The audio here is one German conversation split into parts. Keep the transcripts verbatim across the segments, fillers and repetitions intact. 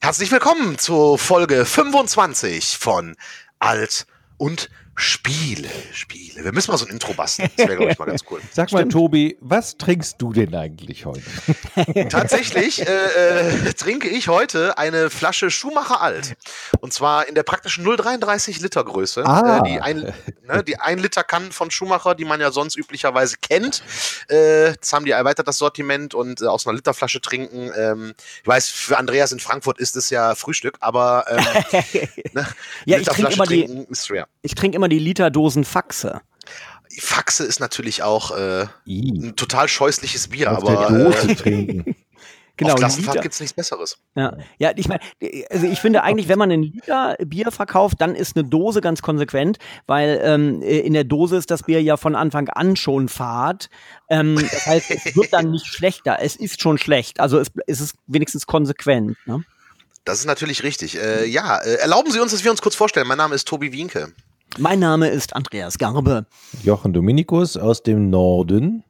Herzlich willkommen zur Folge fünfundzwanzig von Alt und Spiele. Spiele. Wir müssen mal so ein Intro basteln. Das wäre, glaube ich, mal ganz cool. Sag mal, Stimmt. Tobi, was trinkst du denn eigentlich heute? Tatsächlich äh, äh, trinke ich heute eine Flasche Schumacher Alt. Und zwar in der praktischen null Komma dreiunddreißig Liter Größe. Ah. Äh, die ein, ne, die ein Liter Kannen von Schumacher, die man ja sonst üblicherweise kennt. Äh, jetzt haben die erweitert das Sortiment und äh, aus einer Literflasche trinken. Ähm, ich weiß, für Andreas in Frankfurt ist es ja Frühstück, aber ähm, ne, ja, ich trinke immer die, ist schwer. Ich trinke immer die Literdosen Faxe. Faxe ist natürlich auch äh, ein total scheußliches Bier, Auf aber der Dose trinken. Genau, auf Klassenfahrt Liter. gibt es nichts Besseres. Ja, ja, ich meine, also ich finde eigentlich, wenn man einen Liter Bier verkauft, dann ist eine Dose ganz konsequent, weil ähm, in der Dose ist das Bier ja von Anfang an schon fad. Ähm, das heißt, es wird dann nicht schlechter. Es ist schon schlecht. Also es, es ist wenigstens konsequent. Ne? Das ist natürlich richtig. Äh, ja, äh, erlauben Sie uns, dass wir uns kurz vorstellen. Mein Name ist Tobi Wienke. Mein Name ist Andreas Garbe. Jochen Dominikus aus dem Norden.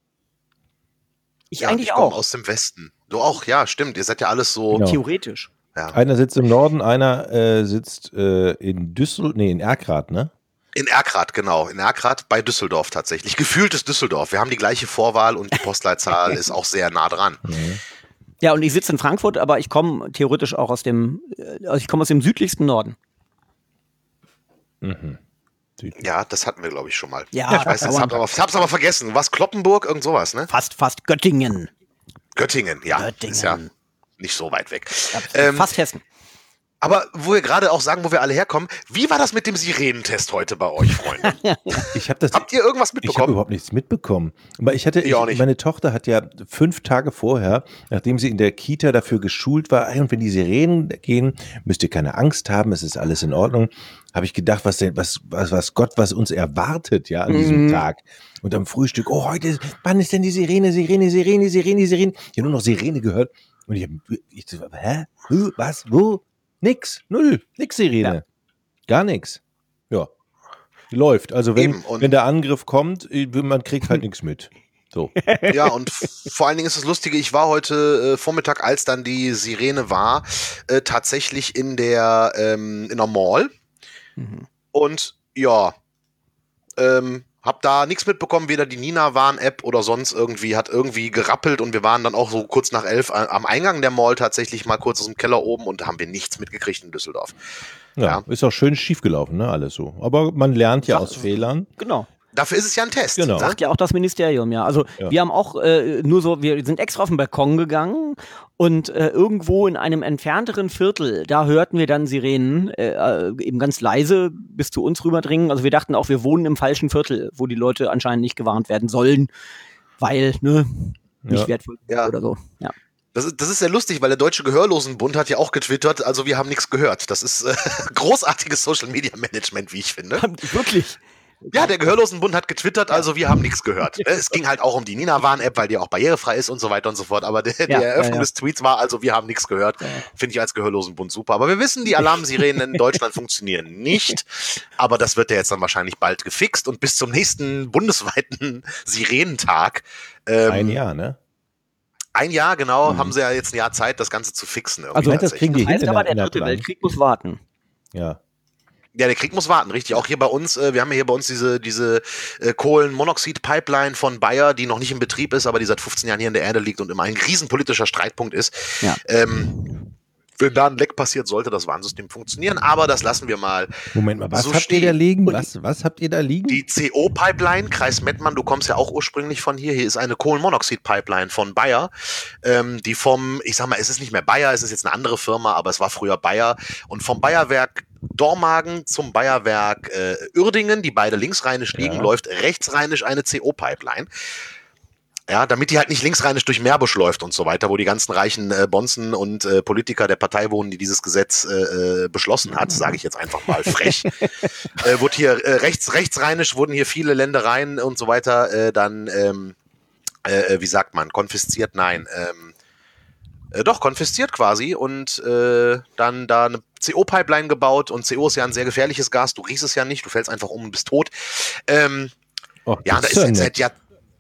Ich ja, eigentlich ich komme auch. aus dem Westen. Du auch, ja, stimmt. Ihr seid ja alles so. Genau. Theoretisch. Ja. Einer sitzt im Norden, einer äh, sitzt äh, in Düsseldorf, nee, in Erkrath, ne? In Erkrath, genau. In Erkrath bei Düsseldorf tatsächlich. Gefühltes Düsseldorf. Wir haben die gleiche Vorwahl und die Postleitzahl ist auch sehr nah dran. Mhm. Ja, und ich sitze in Frankfurt, aber ich komme theoretisch auch aus dem, also ich komme aus dem südlichsten Norden. Mhm. Ja, das hatten wir, glaube ich, schon mal. Ja, ich weiß, ich hab's aber, hab's aber vergessen. Was, Kloppenburg, irgend sowas, ne? Fast, fast Göttingen. Göttingen, ja. Göttingen. Ist ja nicht so weit weg. Ja, Ähm, fast Hessen. Aber wo wir gerade auch sagen, wo wir alle herkommen, wie war das mit dem Sirenentest heute bei euch, Freunde? Ich hab das, Habt ihr irgendwas ich habe mitbekommen? überhaupt nichts mitbekommen. Aber ich hatte, Ich auch ich, nicht. meine Tochter hat ja fünf Tage vorher, nachdem sie in der Kita dafür geschult war, und wenn die Sirenen gehen, müsst ihr keine Angst haben, es ist alles in Ordnung, habe ich gedacht, was denn, was, was, was Gott, was uns erwartet, ja, an diesem Mhm. Tag. Und am Frühstück, oh, heute, ist, wann ist denn die Sirene, Sirene, Sirene, Sirene, Sirene? Ich habe nur noch Sirene gehört. Und ich habe, ich so, hä? Huh, was? Wo? Nix, null, nix Sirene. Ja. Gar nichts. Ja. Läuft. Also wenn, Eben, und- wenn der Angriff kommt, man kriegt halt nichts mit. So. Ja, und f- vor allen Dingen ist das Lustige, ich war heute äh, Vormittag, als dann die Sirene war, äh, tatsächlich in der, ähm, in der Mall. Mhm. Und ja, ähm, hab da nichts mitbekommen, weder die Nina-Warn-App oder sonst irgendwie, hat irgendwie gerappelt und wir waren dann auch so kurz nach elf äh, am Eingang der Mall tatsächlich mal kurz aus dem Keller oben und da haben wir nichts mitgekriegt in Düsseldorf. Ja, Ja. ist auch schön schief gelaufen, ne, alles so. Aber man lernt ja Sag- aus Fehlern. Genau. Dafür ist es ja ein Test. Genau. Ne? Sagt ja auch das Ministerium, ja. Also Ja. wir haben auch äh, nur so, wir sind extra auf den Balkon gegangen und äh, irgendwo in einem entfernteren Viertel, da hörten wir dann Sirenen, äh, äh, eben ganz leise bis zu uns rüberdringen. Also wir dachten auch, wir wohnen im falschen Viertel, wo die Leute anscheinend nicht gewarnt werden sollen, weil, ne, nicht Ja. wertvoll Ja. oder so. Ja. Das ist, das ist sehr lustig, weil der Deutsche Gehörlosenbund hat ja auch getwittert, also wir haben nichts gehört. Das ist äh, großartiges Social-Media-Management, wie ich finde. Wirklich. Ja, der Gehörlosenbund hat getwittert, also wir haben nichts gehört. Es ging halt auch um die Nina-Warn-App, weil die auch barrierefrei ist und so weiter und so fort. Aber der, Ja, die Eröffnung ja, ja. des Tweets war, also wir haben nichts gehört. Finde ich als Gehörlosenbund super. Aber wir wissen, die Alarmsirenen in Deutschland funktionieren nicht. Aber das wird ja jetzt dann wahrscheinlich bald gefixt. Und bis zum nächsten bundesweiten Sirenentag. Ähm, Ein Jahr, ne? Ein Jahr, genau, Mhm. haben sie ja jetzt ein Jahr Zeit, das Ganze zu fixen. irgendwie Also, Ich meine, das kriegen die Das heißt hin in aber, der, der in der dritte Plan. Weltkrieg muss warten. Ja. Ja, der Krieg muss warten, richtig. Auch hier bei uns, äh, wir haben ja hier bei uns diese, diese äh, Kohlenmonoxid-Pipeline von Bayer, die noch nicht in Betrieb ist, aber die seit fünfzehn Jahren hier in der Erde liegt und immer ein riesenpolitischer Streitpunkt ist. Ja. Ähm, wenn da ein Leck passiert, sollte das Warnsystem funktionieren, aber das lassen wir mal. Moment mal, was So habt stehen. ihr da liegen? Was, was habt ihr da liegen? Die C O-Pipeline, Kreis Mettmann, du kommst ja auch ursprünglich von hier. Hier ist eine Kohlenmonoxid-Pipeline von Bayer, ähm, die vom, ich sag mal, es ist nicht mehr Bayer, es ist jetzt eine andere Firma, aber es war früher Bayer. Und vom Bayerwerk Dormagen zum Bayerwerk äh, Uerdingen, die beide linksrheinisch liegen, Ja. läuft rechtsrheinisch eine C O-Pipeline. Ja, damit die halt nicht linksrheinisch durch Meerbusch läuft und so weiter, wo die ganzen reichen äh, Bonzen und äh, Politiker der Partei wohnen, die dieses Gesetz äh, äh, beschlossen hat, sage ich jetzt einfach mal frech. äh, wurde hier äh, rechts, rechtsrheinisch wurden hier viele Ländereien und so weiter äh, dann, ähm, äh, wie sagt man, konfisziert? Nein, ähm, äh, doch, konfisziert quasi und äh, dann da eine C O-Pipeline gebaut und C O ist ja ein sehr gefährliches Gas, du riechst es ja nicht, du fällst einfach um und bist tot. Ähm, Oh, ja, das da ist ist ja jetzt nett. seit Jahr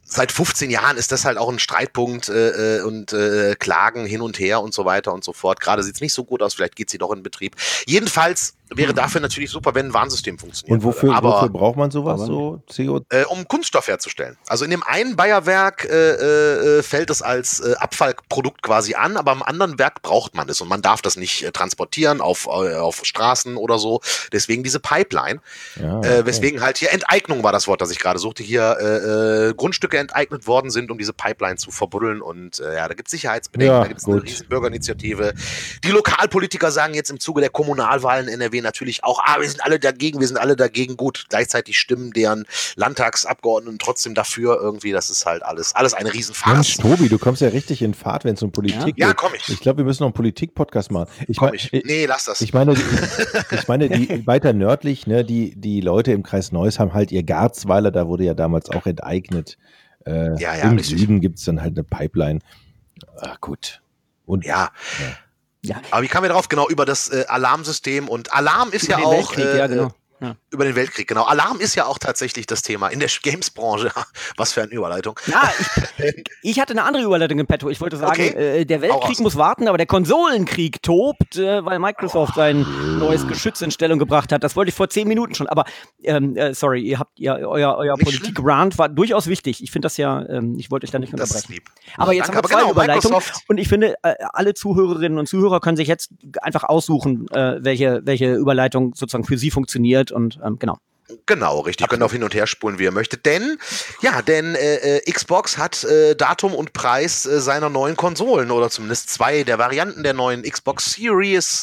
seit fünfzehn Jahren ist das halt auch ein Streitpunkt äh, und äh, Klagen hin und her und so weiter und so fort. Gerade sieht es nicht so gut aus, vielleicht geht sie doch in Betrieb. Jedenfalls wäre dafür natürlich super, wenn ein Warnsystem funktioniert. Und wofür, aber, wofür braucht man sowas, so C O? Äh, um Kunststoff herzustellen. Also in dem einen Bayerwerk äh, äh, fällt es als äh, Abfallprodukt quasi an, aber im anderen Werk braucht man es und man darf das nicht äh, transportieren auf, äh, auf Straßen oder so. Deswegen diese Pipeline. Ja, okay. äh, weswegen halt hier Enteignung war das Wort, das ich gerade suchte, hier äh, äh, Grundstücke enteignet worden sind, um diese Pipeline zu verbuddeln und äh, ja, da gibt es Sicherheitsbedenken, Ja, da gibt es eine riesen Bürgerinitiative. Die Lokalpolitiker sagen jetzt im Zuge der Kommunalwahlen in N R W natürlich auch, ah, wir sind alle dagegen, wir sind alle dagegen, gut. Gleichzeitig stimmen deren Landtagsabgeordneten trotzdem dafür irgendwie, das ist halt alles, alles eine Riesenfarce. Mensch, Tobi, du kommst ja richtig in Fahrt, wenn es um Politik Ja? geht. Ja, komm ich. Ich glaube, wir müssen noch einen Politik-Podcast machen. Ich Komm mein, ich. Nee, lass das. Ich meine, ich meine, die weiter nördlich, ne, die, die Leute im Kreis Neuss haben halt ihr Garzweiler, da wurde ja damals auch enteignet. Äh, Ja, ja, Im richtig. Süden gibt es dann halt eine Pipeline. Ah, gut. Und Ja. Ja. Aber wie kamen wir drauf? Genau, über das äh, Alarmsystem. Und Alarm ist Über ja den auch. Weltkrieg, äh, ja, genau. Ja. Über den Weltkrieg, genau. Alarm ist ja auch tatsächlich das Thema in der Games-Branche. Was für eine Überleitung. Ja, ich, ich hatte eine andere Überleitung im Petto. Ich wollte sagen, Okay. äh, der Hau Weltkrieg raus. muss warten, aber der Konsolenkrieg tobt, äh, weil Microsoft sein neues Geschütz in Stellung gebracht hat. Das wollte ich vor zehn Minuten schon. Aber ähm, äh, sorry, ihr habt ja euer, euer Nicht Politik-Rant war durchaus wichtig. Ich finde das ja, ähm, ich wollte euch da nicht Das ist unterbrechen. lieb. Aber jetzt Danke, haben wir aber zwei genau, Überleitungen. Microsoft. Und ich finde, äh, alle Zuhörerinnen und Zuhörer können sich jetzt einfach aussuchen, äh, welche, welche Überleitung sozusagen für sie funktioniert. Und ähm, genau. Genau, richtig. Ihr könnt auf hin und her spulen, wie ihr möchtet. Denn, ja, denn äh, äh, Xbox hat äh, Datum und Preis äh, seiner neuen Konsolen oder zumindest zwei der Varianten der neuen Xbox Series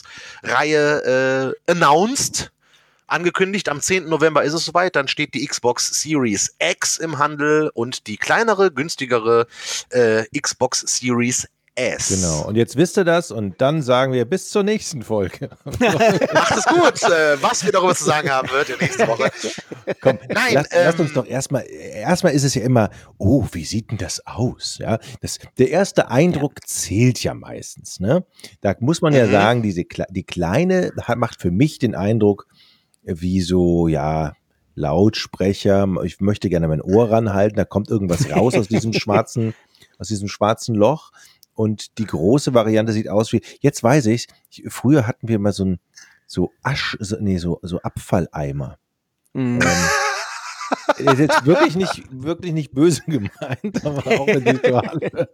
Reihe äh, announced. Angekündigt, am zehnten November ist es soweit, dann steht die Xbox Series X im Handel und die kleinere, günstigere äh, Xbox Series S. genau. Und jetzt wisst ihr das und dann sagen wir bis zur nächsten Folge. Macht es gut, äh, was wir darüber zu sagen haben wird in nächste Woche. Komm, Nein, lass, ähm, lasst uns doch erstmal, erstmal ist es ja immer, oh, wie sieht denn das aus? Ja, das, der erste Eindruck zählt ja meistens, ne? Da muss man ja Mhm. sagen, diese, Kle- die Kleine hat, macht für mich den Eindruck, wie so, ja, Lautsprecher, ich möchte gerne mein Ohr ranhalten, da kommt irgendwas raus aus diesem schwarzen, aus diesem schwarzen Loch. Und die große Variante sieht aus wie, jetzt weiß ich's, ich, früher hatten wir mal so ein, so Asch, so, nee, so, so Abfalleimer. Mhm. Ähm, das ist jetzt wirklich nicht, wirklich nicht böse gemeint, aber auch wenn die so anhört.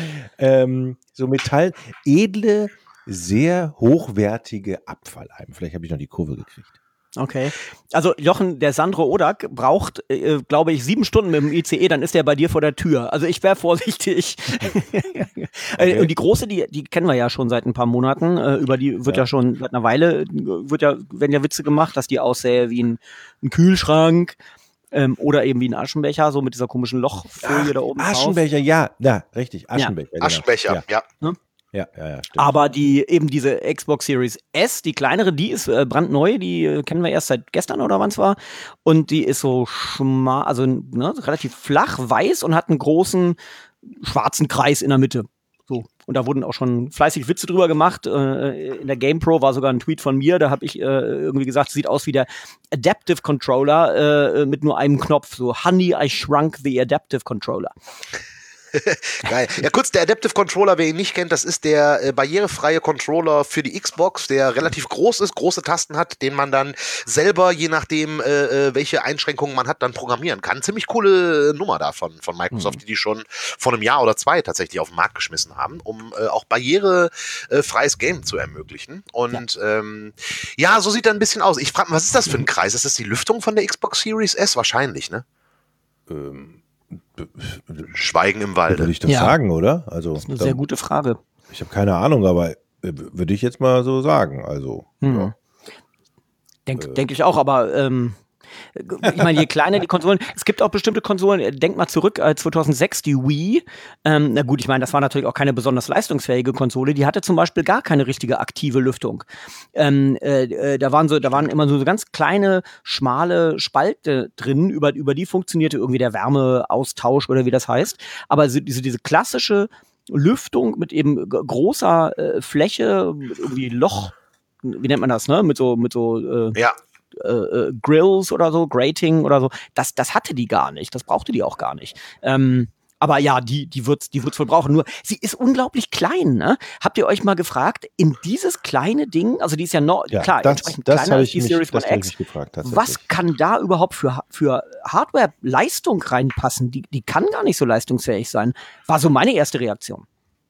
Ähm, so Metall, edle, sehr hochwertige Abfalleimer. Vielleicht habe ich noch die Kurve gekriegt. Okay. Also Jochen, der Sandro Odak braucht, äh, glaube ich, sieben Stunden mit dem I C E, dann ist er bei dir vor der Tür. Also ich wäre vorsichtig. Okay. Und die große, die, die kennen wir ja schon seit ein paar Monaten. Äh, über die wird ja. Ja. schon seit einer Weile, äh, wird ja, werden ja Witze gemacht, dass die aussähe wie ein, ein Kühlschrank. Ähm, oder eben wie ein Aschenbecher, so mit dieser komischen Lochfolie Ach, da oben drauf. Aschenbecher, ja, ja, richtig, Aschenbecher. Genau. Aschenbecher, Ja, ja. ja, ja, ja, stimmt. Aber die eben diese Xbox Series S, die kleinere, die ist äh, brandneu, die äh, kennen wir erst seit gestern oder wann es war. Und die ist so schmal, also ne, relativ flach, weiß und hat einen großen schwarzen Kreis in der Mitte. So. Und da wurden auch schon fleißig Witze drüber gemacht. Äh, in der GamePro war sogar ein Tweet von mir, da habe ich äh, irgendwie gesagt, sieht aus wie der Adaptive Controller äh, mit nur einem Knopf. So, Honey, I shrunk the Adaptive Controller. Geil. Ja, kurz, der Adaptive Controller, wer ihn nicht kennt, das ist der äh, barrierefreie Controller für die Xbox, der relativ groß ist, große Tasten hat, den man dann selber, je nachdem, äh, äh, welche Einschränkungen man hat, dann programmieren kann. Ziemlich coole Nummer da von, von Microsoft, Mhm. die die schon vor einem Jahr oder zwei tatsächlich auf den Markt geschmissen haben, um äh, auch barrierefreies Game zu ermöglichen. Und ja. Ähm, ja, so sieht er ein bisschen aus. Ich frage mich, was ist das für ein Kreis? Ist das die Lüftung von der Xbox Series S? Wahrscheinlich, ne? Ähm, Schweigen im Walde. würde ich das Ja. sagen, oder? Also, Das ist eine da- sehr gute Frage. Ich habe keine Ahnung, aber äh, würde ich jetzt mal so sagen. Also, Hm. ja. Denke Äh. denk ich auch, aber ähm, ich meine, je kleiner die Konsolen, es gibt auch bestimmte Konsolen, äh, denk mal zurück, äh, zweitausendsechs die Wii, ähm, na gut, ich meine, das war natürlich auch keine besonders leistungsfähige Konsole, die hatte zum Beispiel gar keine richtige aktive Lüftung. Ähm, äh, äh, da waren so, da waren immer so ganz kleine, schmale Spalte drin, über, über die funktionierte irgendwie der Wärmeaustausch oder wie das heißt, aber so, diese, diese klassische Lüftung mit eben g- großer äh, Fläche, mit irgendwie Loch, wie nennt man das, ne, mit so, mit so, äh, Ja. äh, Grills oder so, Grating oder so, das, das hatte die gar nicht, das brauchte die auch gar nicht. Ähm, Aber ja, die, die wird's, die wird's wohl brauchen. Nur, sie ist unglaublich klein, ne? Habt ihr euch mal gefragt, in dieses kleine Ding, also die ist ja noch, Ja, klar, das, entsprechend das kleiner habe als ich, die mich- Series das One hab ich X. mich gefragt. Was tatsächlich. kann da überhaupt für, für Hardware-Leistung reinpassen? Die, die kann gar nicht so leistungsfähig sein. War so meine erste Reaktion.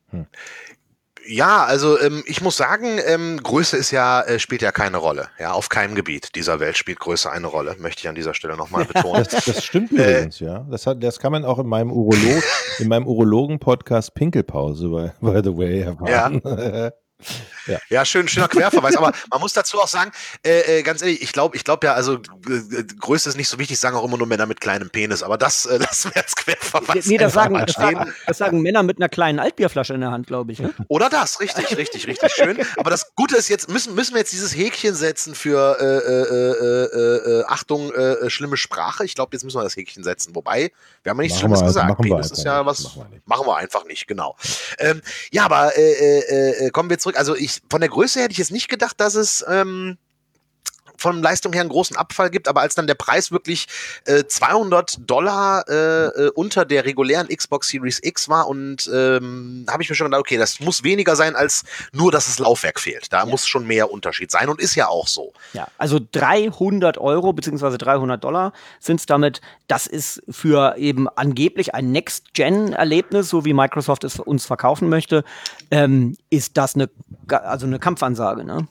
Ja, also ähm, ich muss sagen, ähm, Größe ist ja, äh, spielt ja keine Rolle. Ja, auf keinem Gebiet dieser Welt spielt Größe eine Rolle, möchte ich an dieser Stelle nochmal betonen. Das, das stimmt übrigens, ja. Das, hat, das kann man auch in meinem Urolog, in meinem Urologen-Podcast Pinkelpause, by, by the way, erfahren. Ja. Ja, schön, schöner Querverweis. Aber man muss dazu auch sagen, äh, äh, ganz ehrlich, ich glaube, ich glaube ja, also äh, Größe ist nicht so wichtig, sagen auch immer nur Männer mit kleinem Penis. Aber das äh, lassen wir als Querverweis. Nee, das einfach sagen, mal das, stehen. sagen, das sagen Männer mit einer kleinen Altbierflasche in der Hand, glaube ich. Ne? Oder das, richtig, richtig, richtig schön. Aber das Gute ist jetzt, müssen, müssen wir jetzt dieses Häkchen setzen für äh, äh, äh, äh, Achtung, äh, schlimme Sprache. Ich glaube, jetzt müssen wir das Häkchen setzen. Wobei, wir haben ja nichts Machen Schlimmes wir- gesagt. machen wir Penis ist einfach ja nicht. was, Machen wir nicht. machen wir einfach nicht, genau. Ähm, ja, aber äh, äh, äh, kommen wir zurück. Also ich, von der Größe hätte ich jetzt nicht gedacht, dass es ähm, von Leistung her einen großen Abfall gibt, aber als dann der Preis wirklich äh, zweihundert Dollar äh, äh, unter der regulären Xbox Series X war und ähm, habe ich mir schon gedacht, okay, das muss weniger sein als nur, dass das Laufwerk fehlt. Da muss schon mehr Unterschied sein und ist ja auch so. Ja, also dreihundert Euro beziehungsweise dreihundert Dollar sind es damit. Das ist für eben angeblich ein Next-Gen-Erlebnis, so wie Microsoft es uns verkaufen möchte, ähm, ist das eine, also eine Kampfansage, ne?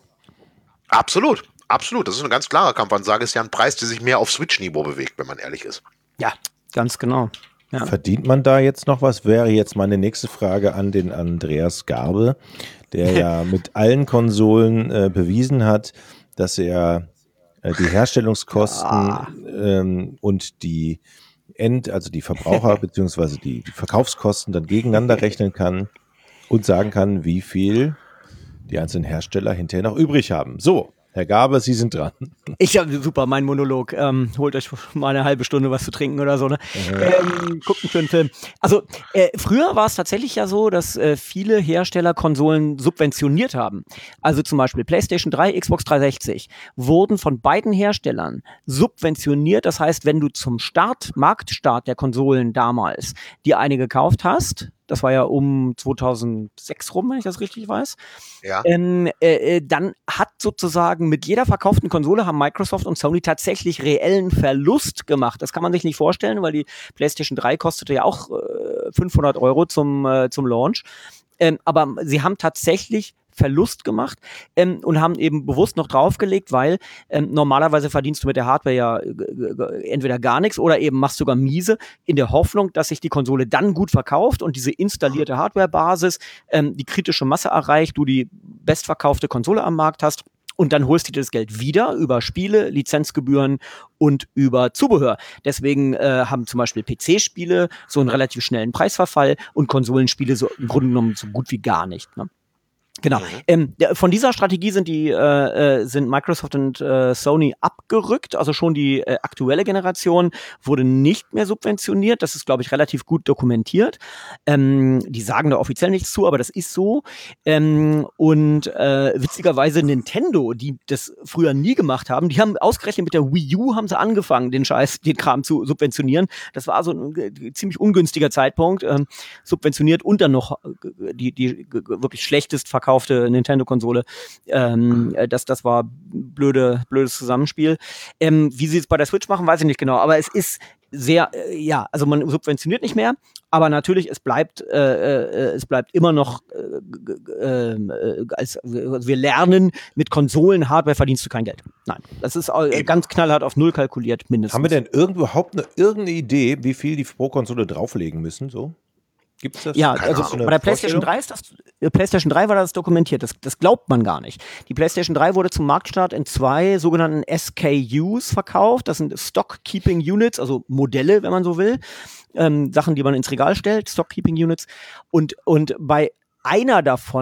Absolut, absolut. Das ist eine ganz klare Kampfansage. Ist ja ein Preis, der sich mehr auf Switch-Niveau bewegt, wenn man ehrlich ist. Ja, ganz genau. Ja. Verdient man da jetzt noch was? Wäre jetzt meine nächste Frage an den Andreas Garbe, der ja mit allen Konsolen äh, bewiesen hat, dass er äh, die Herstellungskosten Ah. ähm, und die End, also die Verbraucher beziehungsweise die, die Verkaufskosten dann gegeneinander rechnen kann und sagen kann, wie viel die einzelnen Hersteller hinterher noch übrig haben. So, Herr Garbe, Sie sind dran. Ich habe super, mein Monolog. Ähm, holt euch mal eine halbe Stunde was zu trinken oder so. Ne? Ähm, guckt einen schönen Film. Also äh, früher war es tatsächlich ja so, dass äh, viele Hersteller Konsolen subventioniert haben. Also zum Beispiel PlayStation drei, Xbox dreihundertsechzig wurden von beiden Herstellern subventioniert. Das heißt, wenn du zum Start, Marktstart der Konsolen damals dir eine gekauft hast, das war ja um zweitausendsechs rum, wenn ich das richtig weiß, Ja. ähm, äh, äh, dann hat sozusagen mit jeder verkauften Konsole haben Microsoft und Sony tatsächlich reellen Verlust gemacht. Das kann man sich nicht vorstellen, weil die PlayStation drei kostete ja auch äh, fünfhundert Euro zum, äh, zum Launch. Ähm, aber sie haben tatsächlich Verlust gemacht ähm, und haben eben bewusst noch draufgelegt, weil ähm, normalerweise verdienst du mit der Hardware ja äh, äh, entweder gar nichts oder eben machst sogar miese, in der Hoffnung, dass sich die Konsole dann gut verkauft und diese installierte Hardwarebasis ähm, die kritische Masse erreicht, du die bestverkaufte Konsole am Markt hast. Und dann holst du dir das Geld wieder über Spiele, Lizenzgebühren und über Zubehör. Deswegen äh, haben zum Beispiel P C-Spiele so einen relativ schnellen Preisverfall und Konsolenspiele so im Grunde genommen so gut wie gar nicht. Ne? Genau. Mhm. Ähm, der, von dieser Strategie sind die äh, äh, sind Microsoft und äh, Sony abgerückt. Also schon die äh, aktuelle Generation wurde nicht mehr subventioniert. Das ist, glaube ich, relativ gut dokumentiert. Ähm, die sagen da offiziell nichts zu, aber das ist so. Ähm, und äh, witzigerweise Nintendo, die das früher nie gemacht haben, die haben ausgerechnet mit der Wii U haben sie angefangen, den Scheiß, den Kram zu subventionieren. Das war so ein äh, ziemlich ungünstiger Zeitpunkt. Ähm, subventioniert und dann noch äh, die die g- g- wirklich schlechtest verkaufte Nintendo-Konsole. Ähm, äh, das, das war blöde, blödes Zusammenspiel. Ähm, wie sie es bei der Switch machen, weiß ich nicht genau. Aber es ist sehr, äh, ja, also man subventioniert nicht mehr, aber natürlich, es bleibt, äh, äh, es bleibt immer noch, äh, g- g- äh, als, also wir lernen, mit Konsolen, Hardware verdienst du kein Geld. Nein, das ist äh, Eben. ganz knallhart auf Null kalkuliert, mindestens. Haben wir denn irgend, überhaupt eine, irgendeine Idee, wie viel die pro Konsole drauflegen müssen? So? Gibt es das? Ja, Keine also Ahnung. bei der PlayStation drei ist das, äh, PlayStation drei war das dokumentiert, das, das glaubt man gar nicht. Die PlayStation drei wurde zum Marktstart in zwei sogenannten S K Us verkauft, das sind Stock Keeping Units, also Modelle, wenn man so will, ähm, Sachen, die man ins Regal stellt, Stock Keeping Units und, und bei einer davon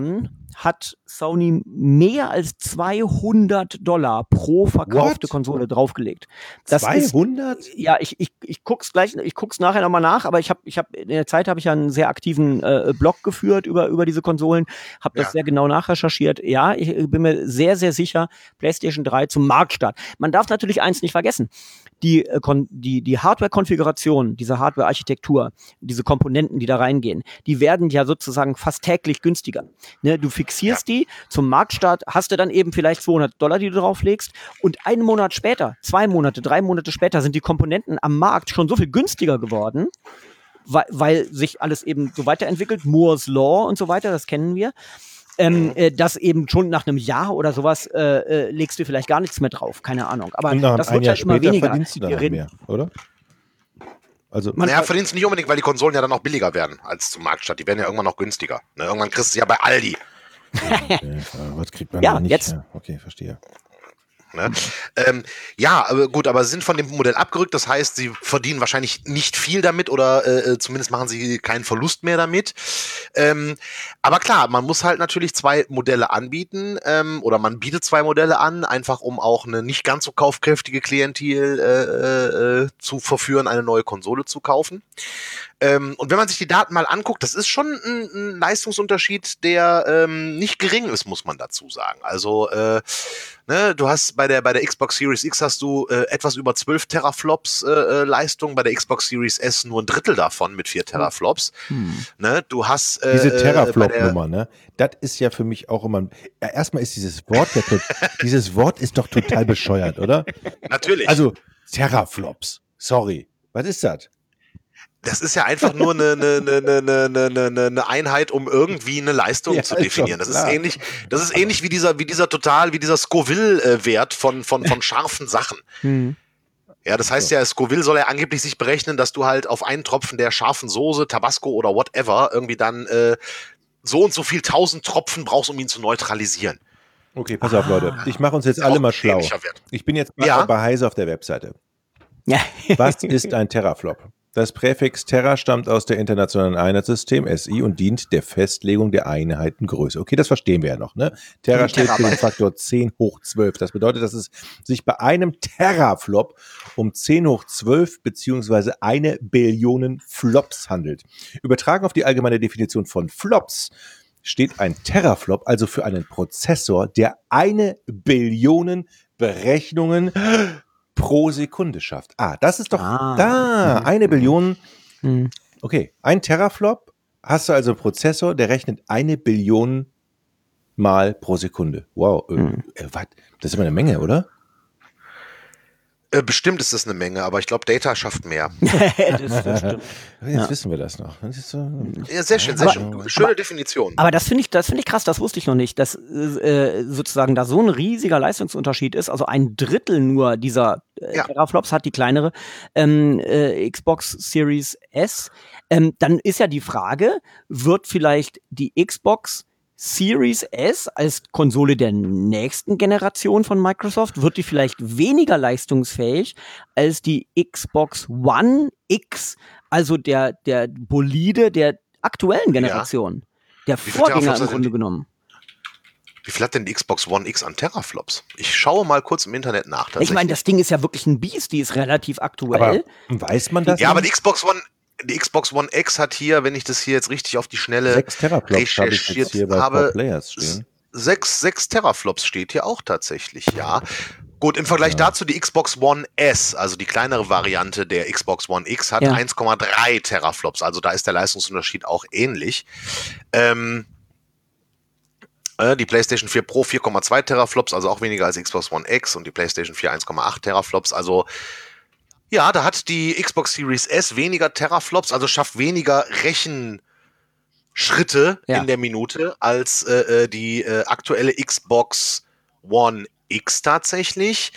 hat Sony mehr als zweihundert Dollar pro verkaufte What? Konsole draufgelegt. Das zweihundert? Ist, ja, ich, ich, ich guck's gleich, ich guck's nachher nochmal nach, aber ich habe, ich habe in der Zeit habe ich ja einen sehr aktiven äh, Blog geführt über über diese Konsolen, habe das Ja. sehr genau nachrecherchiert. Ja, ich bin mir sehr sehr sicher, PlayStation drei zum Marktstart. Man darf natürlich eins nicht vergessen. Die, äh, kon- die, die Hardware-Konfiguration, diese Hardware-Architektur, diese Komponenten, die da reingehen, die werden ja sozusagen fast täglich günstiger. Ne, du fixierst die, zum Marktstart hast du dann eben vielleicht zweihundert Dollar, die du drauflegst, und einen Monat später, zwei Monate, drei Monate später sind die Komponenten am Markt schon so viel günstiger geworden, weil, weil sich alles eben so weiterentwickelt, Moore's Law und so weiter, das kennen wir. Ähm, äh, das eben schon nach einem Jahr oder sowas äh, äh, legst du vielleicht gar nichts mehr drauf, keine Ahnung. Aber Und nach das einem wird Jahr halt immer später weniger. verdienst du dann Wir noch reden- mehr, oder? Also, Man- Naja, verdienst du nicht unbedingt, weil die Konsolen ja dann auch billiger werden als zum Marktstart. Die werden ja irgendwann noch günstiger. Ne? Irgendwann kriegst du ja bei Aldi. äh, was kriegt man Ja, da nicht? jetzt. Ja, okay, verstehe. Ne? Ähm, ja, aber gut, aber sie sind von dem Modell abgerückt. Das heißt, sie verdienen wahrscheinlich nicht viel damit oder äh, zumindest machen sie keinen Verlust mehr damit. Ähm, aber klar, man muss halt natürlich zwei Modelle anbieten ähm, oder man bietet zwei Modelle an, einfach um auch eine nicht ganz so kaufkräftige Klientel äh, äh, zu verführen, eine neue Konsole zu kaufen. Ähm, und wenn man sich die Daten mal anguckt, das ist schon ein, ein Leistungsunterschied, der ähm, nicht gering ist, muss man dazu sagen. Also äh, ne, du hast bei der bei der Xbox Series X hast du äh, etwas über zwölf Teraflops äh, äh, Leistung, bei der Xbox Series S nur ein Drittel davon mit vier Teraflops. Hm. Ne, du hast äh, Diese äh, bei der- Teraflop-Nummer, ne? Das ist ja für mich auch immer. Ja, erstmal ist dieses Wort, ja tot- dieses Wort ist doch total bescheuert, oder? Natürlich. Also Teraflops. Sorry. Was ist das? Das ist ja einfach nur eine, eine, eine, eine, eine, eine eine Einheit, um irgendwie eine Leistung Ja, zu ist definieren. doch Das ist klar. ähnlich, das ist ähnlich wie dieser, wie dieser total, wie dieser Scoville-Wert von, von, von scharfen Sachen. Hm. Ja, das heißt ja, Scoville soll ja angeblich sich berechnen, dass du halt auf einen Tropfen der scharfen Soße, Tabasco oder whatever irgendwie dann äh, so und so viel tausend Tropfen brauchst, um ihn zu neutralisieren. Okay, pass auf, Ah. Leute. Ich mache uns jetzt Ist alle auch mal ein schlau. ähnlicher Wert. Ich bin jetzt mal Ja. bei Heise auf der Webseite. Ja. Was ist ein Teraflop? Das Präfix Terra stammt aus der Internationalen Einheitssystem S I und dient der Festlegung der Einheitengröße. Okay, das verstehen wir ja noch, ne? Terra steht für den Faktor zehn hoch zwölf. Das bedeutet, dass es sich bei einem Teraflop um zehn hoch zwölf beziehungsweise eine Billion Flops handelt. Übertragen auf die allgemeine Definition von Flops steht ein Teraflop also für einen Prozessor, der eine Billion Berechnungen pro Sekunde schafft. Ah, das ist doch Ah. da, eine Billion. Hm. Okay, ein Teraflop hast du also einen Prozessor, der rechnet eine Billion Mal pro Sekunde. Wow, äh, Hm. äh, was? Das ist immer eine Menge, oder? Äh, bestimmt ist das eine Menge, aber ich glaube, Data schafft mehr. das, das stimmt. Jetzt Ja. wissen wir das noch. Das ist so, Ja, sehr schön, sehr Aber- schön. Schöne Definition. Aber das finde ich, das finde ich krass, das wusste ich noch nicht, dass äh, sozusagen da so ein riesiger Leistungsunterschied ist. Also ein Drittel nur dieser äh, Ja. Teraflops hat die kleinere ähm, äh, Xbox Series S. Ähm, dann ist ja die Frage, wird vielleicht die Xbox Series S als Konsole der nächsten Generation von Microsoft, wird die vielleicht weniger leistungsfähig als die Xbox One X, also der, der Bolide der aktuellen Generation. Der viele Vorgänger Teraflops im sind Grunde die? genommen. Wie viel hat denn die Xbox One X an Teraflops? Ich schaue mal kurz im Internet nach. Ich meine, das Ding ist ja wirklich ein Biest, die ist relativ aktuell. aber weiß man das? ja, aber noch? die Xbox One, die Xbox One X hat hier, wenn ich das hier jetzt richtig auf die Schnelle Sechs Teraflops habe ich recherchiert jetzt hier bei habe, Four Players stehen. sechs, sechs Teraflops steht hier auch tatsächlich, ja. Gut, im Vergleich Ja. dazu die Xbox One S, also die kleinere Variante der Xbox One X, hat Ja. eins Komma drei Teraflops, also da ist der Leistungsunterschied auch ähnlich. Ähm, äh, die PlayStation vier Pro vier Komma zwei Teraflops, also auch weniger als Xbox One X, und die PlayStation vier eins Komma acht Teraflops, also ja, da hat die Xbox Series S weniger Teraflops, also schafft weniger Rechenschritte Ja. in der Minute als äh, äh, die äh, aktuelle Xbox One X tatsächlich.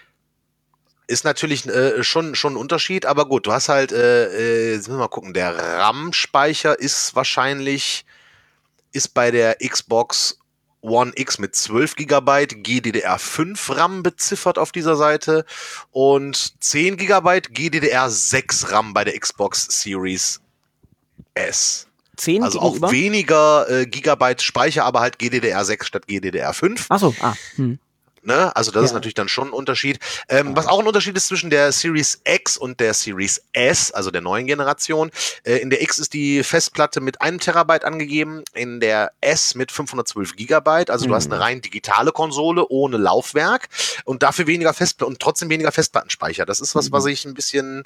Ist natürlich äh, schon, schon ein Unterschied, aber gut, du hast halt, äh, äh, jetzt müssen wir mal gucken, der RAM-Speicher ist wahrscheinlich, ist bei der Xbox One X mit zwölf Gigabyte G D D R fünf RAM beziffert auf dieser Seite und zehn Gigabyte G D D R sechs RAM bei der Xbox Series S. zehn Also gegenüber? auch weniger äh, Gigabyte Speicher, aber halt G D D R sechs statt G D D R fünf. Ach so, ah. Hm. Ne? Also das Ja. ist natürlich dann schon ein Unterschied. Ähm, was auch ein Unterschied ist zwischen der Series X und der Series S, also der neuen Generation. Äh, in der X ist die Festplatte mit einem Terabyte angegeben, in der S mit fünfhundertzwölf Gigabyte. Also du Mhm. hast eine rein digitale Konsole ohne Laufwerk und dafür weniger Festplatten und trotzdem weniger Festplattenspeicher. Das ist was, was ich ein bisschen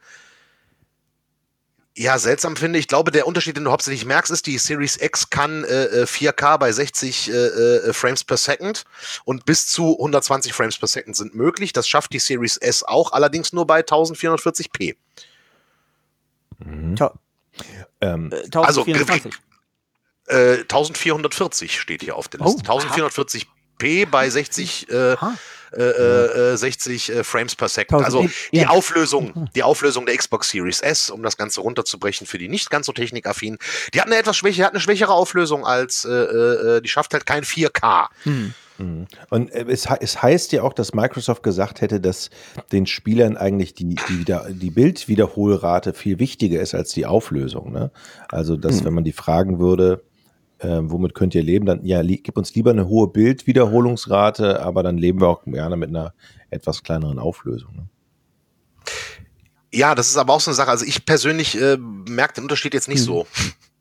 ja, seltsam finde. Ich glaube, der Unterschied, den du hauptsächlich merkst, ist, die Series X kann äh, vier K bei sechzig äh, äh, Frames per Second und bis zu hundertzwanzig Frames per Second sind möglich. Das schafft die Series S auch, allerdings nur bei vierzehnhundertvierzig p. Mhm. Tja. Ähm, Äh, tausendvierundzwanzig. Äh, vierzehnhundertvierzig steht hier auf der Liste. Oh, vierzehnhundertvierzig p bei sechzig äh, Aha. äh, äh, sechzig äh, Frames per Second. tausend, Also die ja. Auflösung, die Auflösung der Xbox Series S, um das Ganze runterzubrechen für die nicht ganz so technikaffinen, die hat eine etwas schwächere, hat eine schwächere Auflösung als, äh, äh, die schafft halt kein vier K. Hm. Mhm. Und äh, es, he- es heißt ja auch, dass Microsoft gesagt hätte, dass den Spielern eigentlich die, die, wieder, die Bildwiederholrate viel wichtiger ist als die Auflösung. Ne? Also, dass Mhm. wenn man die fragen würde, äh, womit könnt ihr leben, dann ja, li gib uns lieber eine hohe Bildwiederholungsrate, aber dann leben wir auch gerne mit einer etwas kleineren Auflösung. Ne? Ja, das ist aber auch so eine Sache. Also ich persönlich äh, merke den Unterschied jetzt nicht Mhm. so.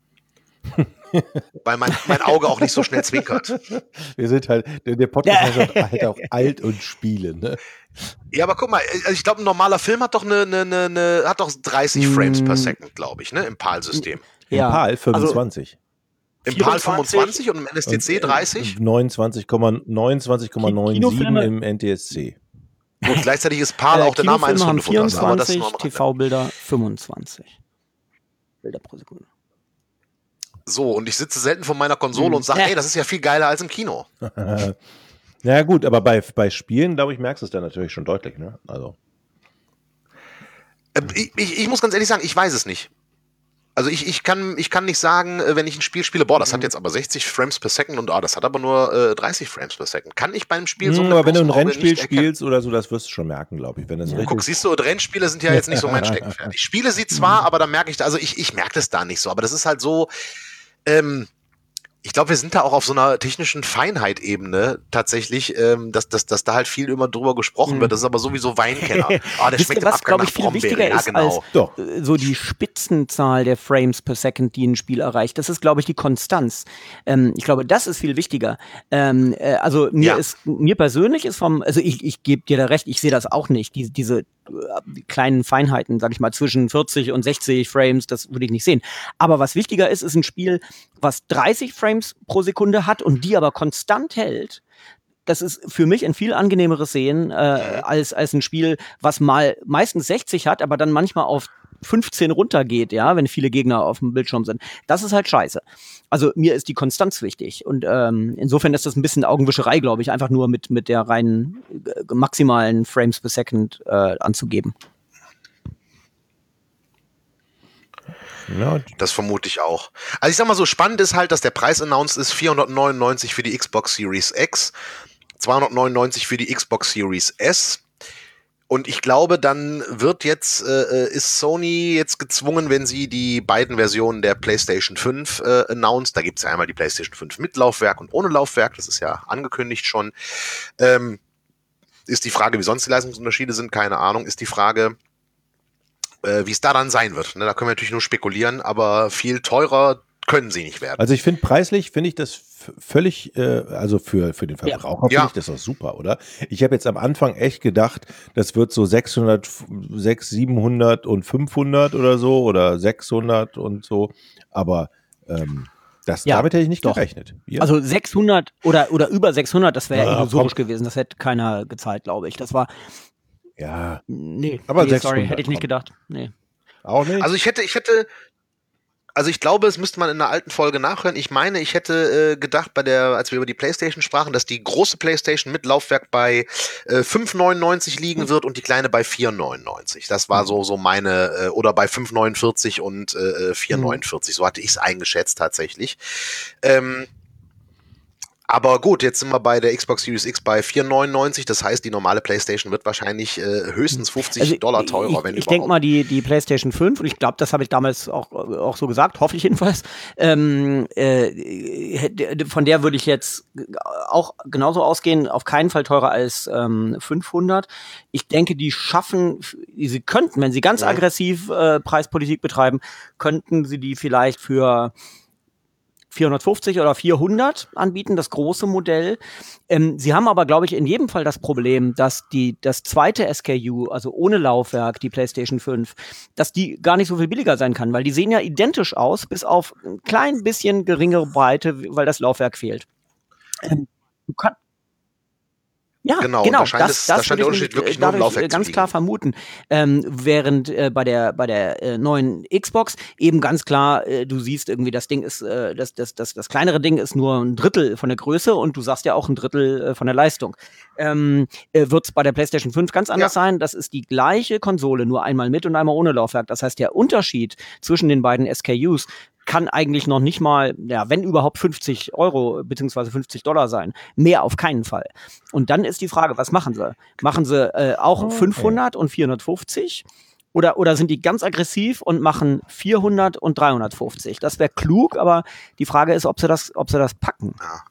Weil mein, mein Auge auch nicht so schnell zwinkert. Wir sind halt, der, der Podcast heißt halt auch alt und Spiele. Ne? Ja, aber guck mal, also ich glaube, ein normaler Film hat doch eine, eine, eine, eine hat doch dreißig Frames per Mm. Second, glaube ich, ne, im PAL-System. Im Ja. PAL fünfundzwanzig. Im PAL vierundzwanzig fünfundzwanzig und im N S T C Und, äh, dreißig. neunundzwanzig Komma neunundzwanzig Komma neunundsiebzig Kinofilme- im N T S C. Und gleichzeitig ist PAL Äh, auch der Name eines Kinofilme haben Hundefutters. Aber das ist nur vierundzwanzig, am Rande. T V-Bilder fünfundzwanzig Bilder pro Sekunde. So, und ich sitze selten vor meiner Konsole Hm. und sage, Ja. ey, das ist ja viel geiler als im Kino. Ja gut, aber bei, bei Spielen, glaube ich, merkst du es dann natürlich schon deutlich. Ne? Also. Äh, Ich, ich, ich muss ganz ehrlich sagen, ich weiß es nicht. Also ich, ich, kann, ich kann nicht sagen, äh, wenn ich ein Spiel spiele, boah, das hat jetzt aber sechzig Frames per Second und ah, das hat aber nur äh, dreißig Frames per Second. Kann ich beim Spiel so Hm, mit aber wenn du ein bloßem Auge Rennspiel nicht erkennen. spielst oder so, das wirst du schon merken, glaube ich. Wenn das Ja. richtig Guck, siehst du, und Rennspiele sind ja jetzt nicht so mein Steckenpferd. Ich spiele sie zwar, aber da merke ich, also ich, ich merke das da nicht so. Aber das ist halt so, ähm, ich glaube, wir sind da auch auf so einer technischen Feinheit-Ebene tatsächlich, ähm, dass, dass, dass da halt viel immer drüber gesprochen Mhm. wird. Das ist aber sowieso Weinkenner. Ah, der Wisst schmeckt ihr, im was, Abgang glaube nach ich, viel Brombeere. wichtiger Ja, ist genau. Doch. äh, so die Spitzenzahl der Frames per Second, die ein Spiel erreicht. Das ist, glaube ich, die Konstanz. Ähm, ich glaube, das ist viel wichtiger. Ähm, äh, also mir Ja. ist, mir persönlich ist vom, also ich, ich gebe dir da recht, ich sehe das auch nicht. Die, diese äh, kleinen Feinheiten, sag ich mal, zwischen vierzig und sechzig Frames, das würde ich nicht sehen. Aber was wichtiger ist, ist ein Spiel, was dreißig Frames pro Sekunde hat und die aber konstant hält. Das ist für mich ein viel angenehmeres Sehen äh, als, als ein Spiel, was mal meistens sechzig hat, aber dann manchmal auf fünfzehn runtergeht, ja, wenn viele Gegner auf dem Bildschirm sind. Das ist halt scheiße. Also mir ist die Konstanz wichtig. Und ähm, insofern ist das ein bisschen Augenwischerei, glaube ich, einfach nur mit, mit der reinen äh, maximalen Frames per Second äh, anzugeben. Ja, Das vermute ich auch. Also ich sag mal so, spannend ist halt, dass der Preis announced ist, vierhundertneunundneunzig für die Xbox Series X, zweihundertneunundneunzig für die Xbox Series S. Und ich glaube, dann wird jetzt, äh, ist Sony jetzt gezwungen, wenn sie die beiden Versionen der PlayStation fünf äh, announced, da gibt es ja einmal die PlayStation fünf mit Laufwerk und ohne Laufwerk, das ist ja angekündigt schon, ähm, ist die Frage, wie sonst die Leistungsunterschiede sind, keine Ahnung, ist die Frage, äh, wie es da dann sein wird. Ne, da können wir natürlich nur spekulieren, aber viel teurer können sie nicht werden. also ich finde preislich, finde ich das f- völlig, äh, also für, für den Verbraucher Ja. finde ich das doch super, oder? Ich habe jetzt am Anfang echt gedacht, das wird so sechshundert, sechshundert, siebenhundert und fünfhundert oder so oder sechshundert und so, aber ähm, das, Ja, damit hätte ich nicht doch. gerechnet. Ja. Also sechshundert oder, oder über sechshundert, das wäre Ja, illusorisch komm. gewesen. Das hätte keiner gezahlt, glaube ich. Das war, ja, nee, Aber nee sorry, sechshundert, hätte ich nicht komm. gedacht. Nee. auch nicht. Also ich hätte, ich hätte, also ich glaube, es müsste man in einer alten Folge nachhören. Ich meine, ich hätte äh, gedacht, bei der, als wir über die PlayStation sprachen, dass die große PlayStation mit Laufwerk bei äh, fünf neunundneunzig liegen wird und die kleine bei vier neunundneunzig. Das war so so meine äh, oder bei fünf neunundvierzig und äh, vier neunundvierzig. So hatte ich es eingeschätzt tatsächlich. Ähm, Aber gut, jetzt sind wir bei der Xbox Series X bei vier neunundneunzig. Das heißt, die normale PlayStation wird wahrscheinlich äh, höchstens fünfzig Also, Dollar teurer, ich, wenn ich überhaupt. denke mal, die, die PlayStation fünf, und ich glaube, das habe ich damals auch, auch so gesagt, hoffe ich jedenfalls, ähm, äh, hätte- von der würde ich jetzt auch genauso ausgehen, auf keinen Fall teurer als ähm, fünfhundert. Ich denke, die schaffen, sie könnten, wenn sie ganz Mhm. aggressiv äh, Preispolitik betreiben, könnten sie die vielleicht für vierhundertfünfzig oder vierhundert anbieten, das große Modell. Ähm, sie haben aber, glaube ich, in jedem Fall das Problem, dass die, das zweite S K U, also ohne Laufwerk, die PlayStation fünf, dass die gar nicht so viel billiger sein kann, weil die sehen ja identisch aus, bis auf ein klein bisschen geringere Breite, weil das Laufwerk fehlt. Ähm, du kann, ja, Genau, und genau, da scheint das, es- da das scheint würde der ich Unterschied nämlich äh, wirklich nur im dadurch Laufwerk äh, zu ganz liegen. klar vermuten. Ähm, während äh, bei der bei der äh, neuen Xbox eben ganz klar, äh, du siehst irgendwie, das Ding ist, äh, das, das, das, das kleinere Ding ist nur ein Drittel von der Größe und du sagst ja auch ein Drittel äh, von der Leistung. Ähm, äh, wird es bei der PlayStation fünf ganz anders sein. Das ist die gleiche Konsole, nur einmal mit und einmal ohne Laufwerk. Das heißt, der Unterschied zwischen den beiden S K Us kann eigentlich noch nicht mal, ja, wenn überhaupt fünfzig Euro beziehungsweise fünfzig Dollar sein. Mehr auf keinen Fall. Und dann ist die Frage, was machen sie? Machen sie äh, auch Oh, fünfhundert und vierhundertfünfzig? Oder, oder sind die ganz aggressiv und machen vierhundert und dreihundertfünfzig? Das wäre klug, aber die Frage ist, ob sie das, ob sie das packen.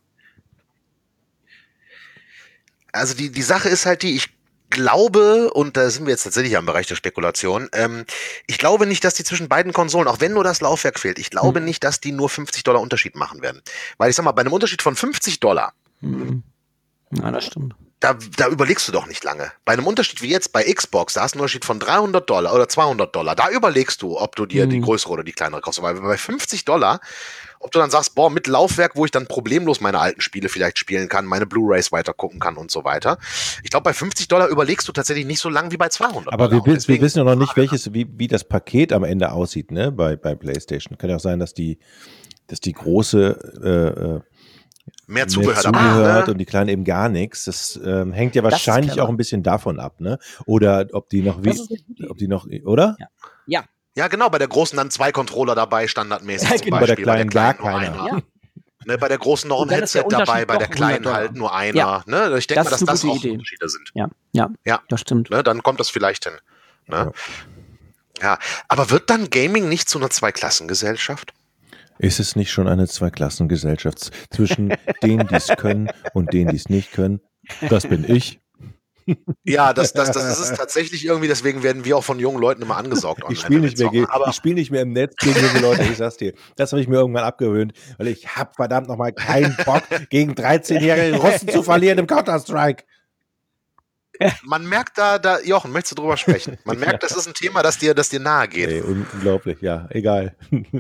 Also die, die Sache ist halt die, ich glaube, und da sind wir jetzt tatsächlich am Bereich der Spekulation, ähm, ich glaube nicht, dass die zwischen beiden Konsolen, auch wenn nur das Laufwerk fehlt, ich glaube Hm. nicht, dass die nur fünfzig Dollar Unterschied machen werden. Weil ich sag mal, bei einem Unterschied von fünfzig Dollar, Hm. Ja, das stimmt. da, da überlegst du doch nicht lange. Bei einem Unterschied wie jetzt bei Xbox, da hast du einen Unterschied von dreihundert Dollar oder zweihundert Dollar, da überlegst du, ob du dir die Hm. größere oder die kleinere kaufst. Weil bei fünfzig Dollar, ob du dann sagst, boah, mit Laufwerk, wo ich dann problemlos meine alten Spiele vielleicht spielen kann, meine Blu-Rays weiter gucken kann und so weiter. Ich glaube, bei fünfzig Dollar überlegst du tatsächlich nicht so lange wie bei zweihundert Aber Dollar. wir, wi- wir Deswegen wissen ja noch nicht, Frage. welches, wie, wie das Paket am Ende aussieht, ne, bei, bei PlayStation. Kann ja auch sein, dass die, dass die große äh, äh, Mehr mehr Zubehör Zubehör dabei. hat Ne? und die kleine eben gar nichts. Das ähm, hängt ja Das ist wahrscheinlich clever. auch ein bisschen davon ab, ne? Oder ob die noch Das ist wie, eine gute ob die noch, oder? Ja. Ja. Ja, genau, bei der großen dann zwei Controller dabei, standardmäßig Ja, zum genau. Bei der Beispiel. kleinen gar nur keiner. einer. Ja. Ne, bei der großen noch ein Und dann ist der Headset dabei, Unterschied bei der doch hundert kleinen Dollar. halt nur einer. Ja. Ne? Ich denke mal, Das dass ist eine das gute auch Idee. Unterschiede sind. Ja, ja, Ja. das stimmt. Ne, dann kommt das vielleicht hin. Ne? Ja, aber wird dann Gaming nicht zu einer Zweiklassengesellschaft? Ist es nicht schon eine Zweiklassengesellschaft zwischen denen, die es können und denen, die es nicht können? Das bin ich. Ja, das, das, das ist es tatsächlich irgendwie, deswegen werden wir auch von jungen Leuten immer angesaugt. Ich online, spiele wenn wir nicht mehr, zocken. ge- Aber ich spiel nicht mehr im Netz gegen junge Leute, ich sag's dir. Das habe ich mir irgendwann abgewöhnt, weil ich hab verdammt nochmal keinen Bock, gegen dreizehnjährige Russen zu verlieren im Counter-Strike. man merkt da, da, Jochen, möchtest du drüber sprechen? Man merkt, das ist ein Thema, das dir, das dir nahe geht. Ey, unglaublich, ja, egal.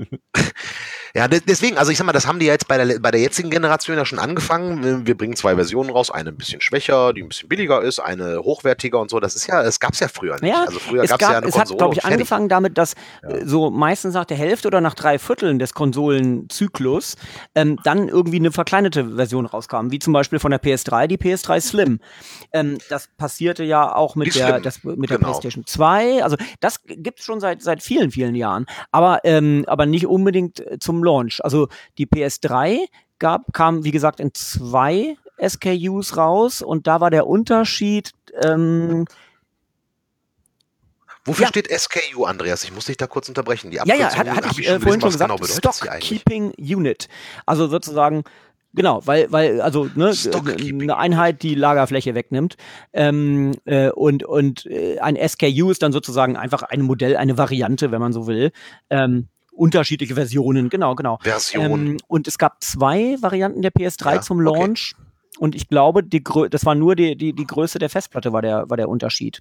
Ja, de- deswegen, also ich sag mal, das haben die ja jetzt bei der, bei der jetzigen Generation ja schon angefangen. Wir bringen zwei Versionen raus, eine ein bisschen schwächer, die ein bisschen billiger ist, eine hochwertiger und so. Das ist ja, das gab's ja früher nicht. Ja, also früher es, gab's gab, ja eine es hat, Konsole glaube ich, und fertig. angefangen damit, dass Ja. äh, so meistens nach der Hälfte oder nach drei Vierteln des Konsolenzyklus ähm, dann irgendwie eine verkleinerte Version rauskam, wie zum Beispiel von der P S drei, die P S drei Slim. Ähm, das passierte ja auch mit Die der, Slim, das, mit der genau. PlayStation zwei. Also das gibt's schon seit, seit vielen, vielen Jahren, aber, ähm, aber nicht unbedingt äh, zum Launch. Also die P S drei gab, kam, wie gesagt, in zwei S K Us raus und da war der Unterschied, ähm, Wofür Ja. steht S K U, Andreas? Ich muss dich da kurz unterbrechen. Die Ja, ja, Abkürzung hat, hatte hab ich, schon äh, vorhin gelesen, schon was gesagt, genau bedeutet sie Stock eigentlich? Keeping Unit. Also sozusagen, genau, weil, weil, also ne, Stock äh, Keeping eine Einheit, die Lagerfläche wegnimmt. Ähm, äh, und und äh, ein S K U ist dann sozusagen einfach ein Modell, eine Variante, wenn man so will. Ähm, unterschiedliche Versionen, genau, genau. Version. Ähm, und es gab zwei Varianten der P S drei Ja, zum okay. Launch. Und ich glaube, die Grö das war nur die, die, die Größe der Festplatte war der, war der Unterschied.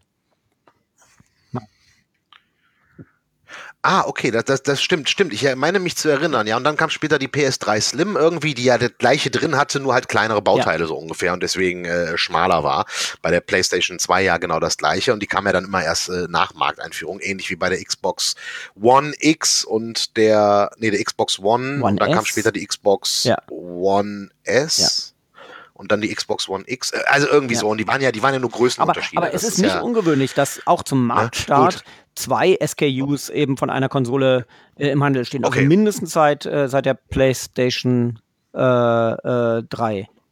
Ah, okay, das, das, das stimmt, stimmt. Ich meine mich zu erinnern, ja. Und dann kam später die P S drei Slim irgendwie, die ja das gleiche drin hatte, nur halt kleinere Bauteile so ungefähr und deswegen äh, schmaler war. Bei der PlayStation zwei ja genau das gleiche und die kam ja dann immer erst äh, nach Markteinführung, ähnlich wie bei der Xbox One X und der, nee, der Xbox One, One und dann kam S. später die Xbox Ja. One S. Und dann die Xbox One X, äh, also irgendwie Ja. so. Und die waren ja, die waren ja nur Aber, Größenunterschiede. aber es Das ist nicht ja, ungewöhnlich, dass auch zum Marktstart gut. zwei S K Us eben von einer Konsole äh, im Handel stehen. Also Okay. mindestens seit, äh, seit der PlayStation äh, äh, drei.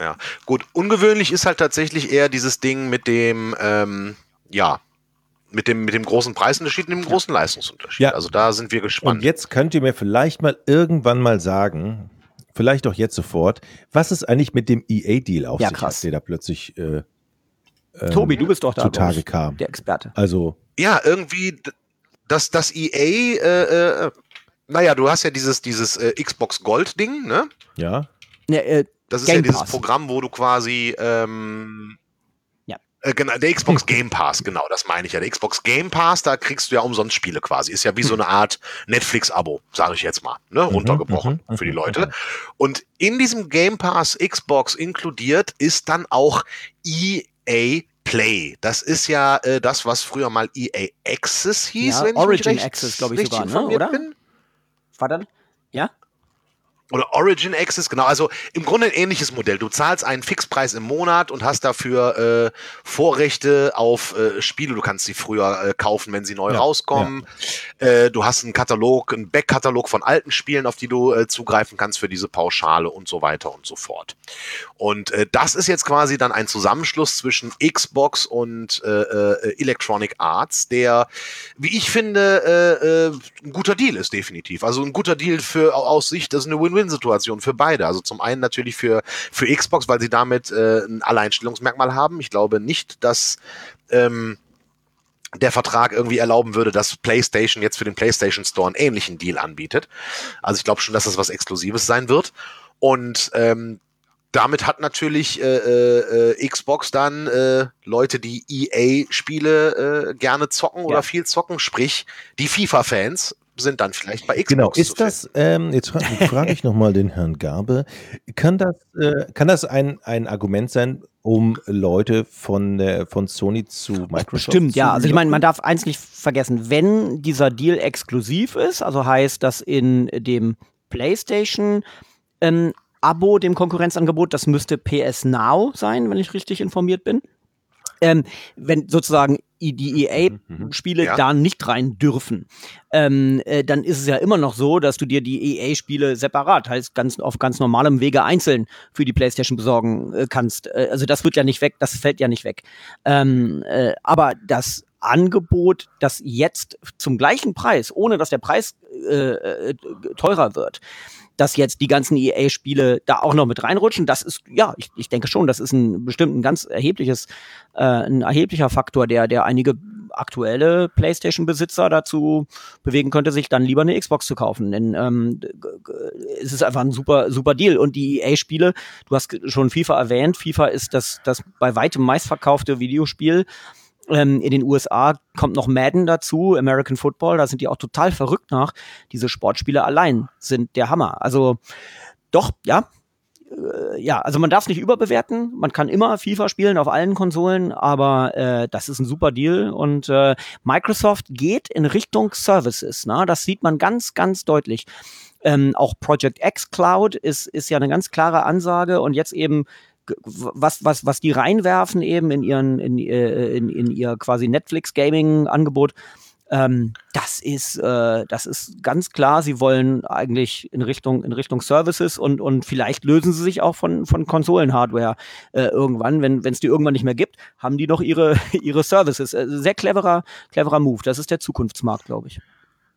Ja, gut. Ungewöhnlich ist halt tatsächlich eher dieses Ding mit dem, ähm, ja, mit dem, mit dem großen Preisunterschied und dem großen Leistungsunterschied. Ja. Also da sind wir gespannt. Und jetzt könnt ihr mir vielleicht mal irgendwann mal sagen, vielleicht auch jetzt sofort, was es eigentlich mit dem E A-Deal auf Ja, sich krass. hat, der da plötzlich äh, ähm, Tobi, du bist doch da, zutage glaub ich, kam. der Experte. Also, Ja, irgendwie, d- dass das E A, äh, äh, naja, du hast ja dieses, dieses äh, Xbox Gold-Ding, ne? ja. Ne, äh, Das ist Game ja dieses Pass. Programm, wo du quasi, ähm, Ja. äh, genau, der Xbox Game Pass, genau, das meine ich ja. Der Xbox Game Pass, da kriegst du ja umsonst Spiele quasi. Ist ja wie so eine Art Netflix-Abo, sage ich jetzt mal, ne? Runtergebrochen mhm, für die mhm, Leute. Und in diesem Game Pass Xbox inkludiert ist dann auch E A Play. Das ist ja äh, das, was früher mal E A Access hieß, Ja, wenn ich Origin mich recht, Access, glaube ich richtig sogar, ne? informiert Oder? bin. War das? Ja? Oder Origin Access, genau. Also im Grunde ein ähnliches Modell. Du zahlst einen Fixpreis im Monat und hast dafür äh, Vorrechte auf äh, Spiele. Du kannst sie früher äh, kaufen, wenn sie neu Ja, rauskommen. Äh, du hast einen Katalog, einen Backkatalog von alten Spielen, auf die du äh, zugreifen kannst für diese Pauschale und so weiter und so fort. Und äh, das ist jetzt quasi dann ein Zusammenschluss zwischen Xbox und äh, äh, Electronic Arts, der, wie ich finde, äh, äh, ein guter Deal ist definitiv. Also ein guter Deal für aus Sicht, das ist eine Win-Win-Situation für beide. Also zum einen natürlich für, für Xbox, weil sie damit äh, ein Alleinstellungsmerkmal haben. Ich glaube nicht, dass ähm, der Vertrag irgendwie erlauben würde, dass PlayStation jetzt für den PlayStation Store einen ähnlichen Deal anbietet. Also ich glaube schon, dass das was Exklusives sein wird. Und ähm, damit hat natürlich äh, äh, Xbox dann äh, Leute, die E A-Spiele äh, gerne zocken Ja. oder viel zocken, sprich die FIFA-Fans sind dann vielleicht bei Xbox. Genau, zu ist das, ähm, jetzt fra frage ich nochmal den Herrn Garbe, kann das, äh, kann das ein, ein Argument sein, um Leute von, äh, von Sony zu Microsoft Bestimmt, zu ja. Also ich meine, man locken? darf eins nicht vergessen, wenn dieser Deal exklusiv ist, also heißt, dass in dem PlayStation ähm, Abo, dem Konkurrenzangebot, das müsste P S Now sein, wenn ich richtig informiert bin. Ähm, wenn sozusagen i- die E A-Spiele Ja. da nicht rein dürfen, ähm, äh, dann ist es ja immer noch so, dass du dir die E A-Spiele separat, heißt ganz auf ganz normalem Wege einzeln für die PlayStation besorgen äh, kannst. Äh, also das wird ja nicht weg, das fällt ja nicht weg. Ähm, äh, aber das Angebot, das jetzt zum gleichen Preis, ohne dass der Preis äh, äh, teurer wird, dass jetzt die ganzen E A-Spiele da auch noch mit reinrutschen, das ist, ja, ich, ich denke schon, das ist ein bestimmt ein ganz erhebliches, äh, ein erheblicher Faktor, der, der einige aktuelle PlayStation-Besitzer dazu bewegen könnte, sich dann lieber eine Xbox zu kaufen. Denn ähm, g- g- es ist einfach ein super, super Deal. Und die E A-Spiele, du hast schon FIFA erwähnt, FIFA ist das, das bei weitem meistverkaufte Videospiel. Ähm, in den U S A kommt noch Madden dazu, American Football, da sind die auch total verrückt nach. Diese Sportspiele allein sind der Hammer. Also doch, ja. Äh, ja, also man darf es nicht überbewerten. Man kann immer FIFA spielen auf allen Konsolen, aber äh, das ist ein super Deal. Und äh, Microsoft geht in Richtung Services. Ne? Das sieht man ganz, ganz deutlich. Ähm, auch Project X Cloud ist, ist ja eine ganz klare Ansage. Und jetzt eben g- was, was, was die reinwerfen eben in ihren, in, äh, in, in ihr quasi Netflix-Gaming-Angebot, ähm, das ist, äh, das ist ganz klar, sie wollen eigentlich in Richtung, in Richtung Services und, und vielleicht lösen sie sich auch von, von Konsolen-Hardware äh, irgendwann, wenn es die irgendwann nicht mehr gibt, haben die doch ihre, ihre Services. Äh, sehr cleverer, cleverer Move. Das ist der Zukunftsmarkt, glaube ich.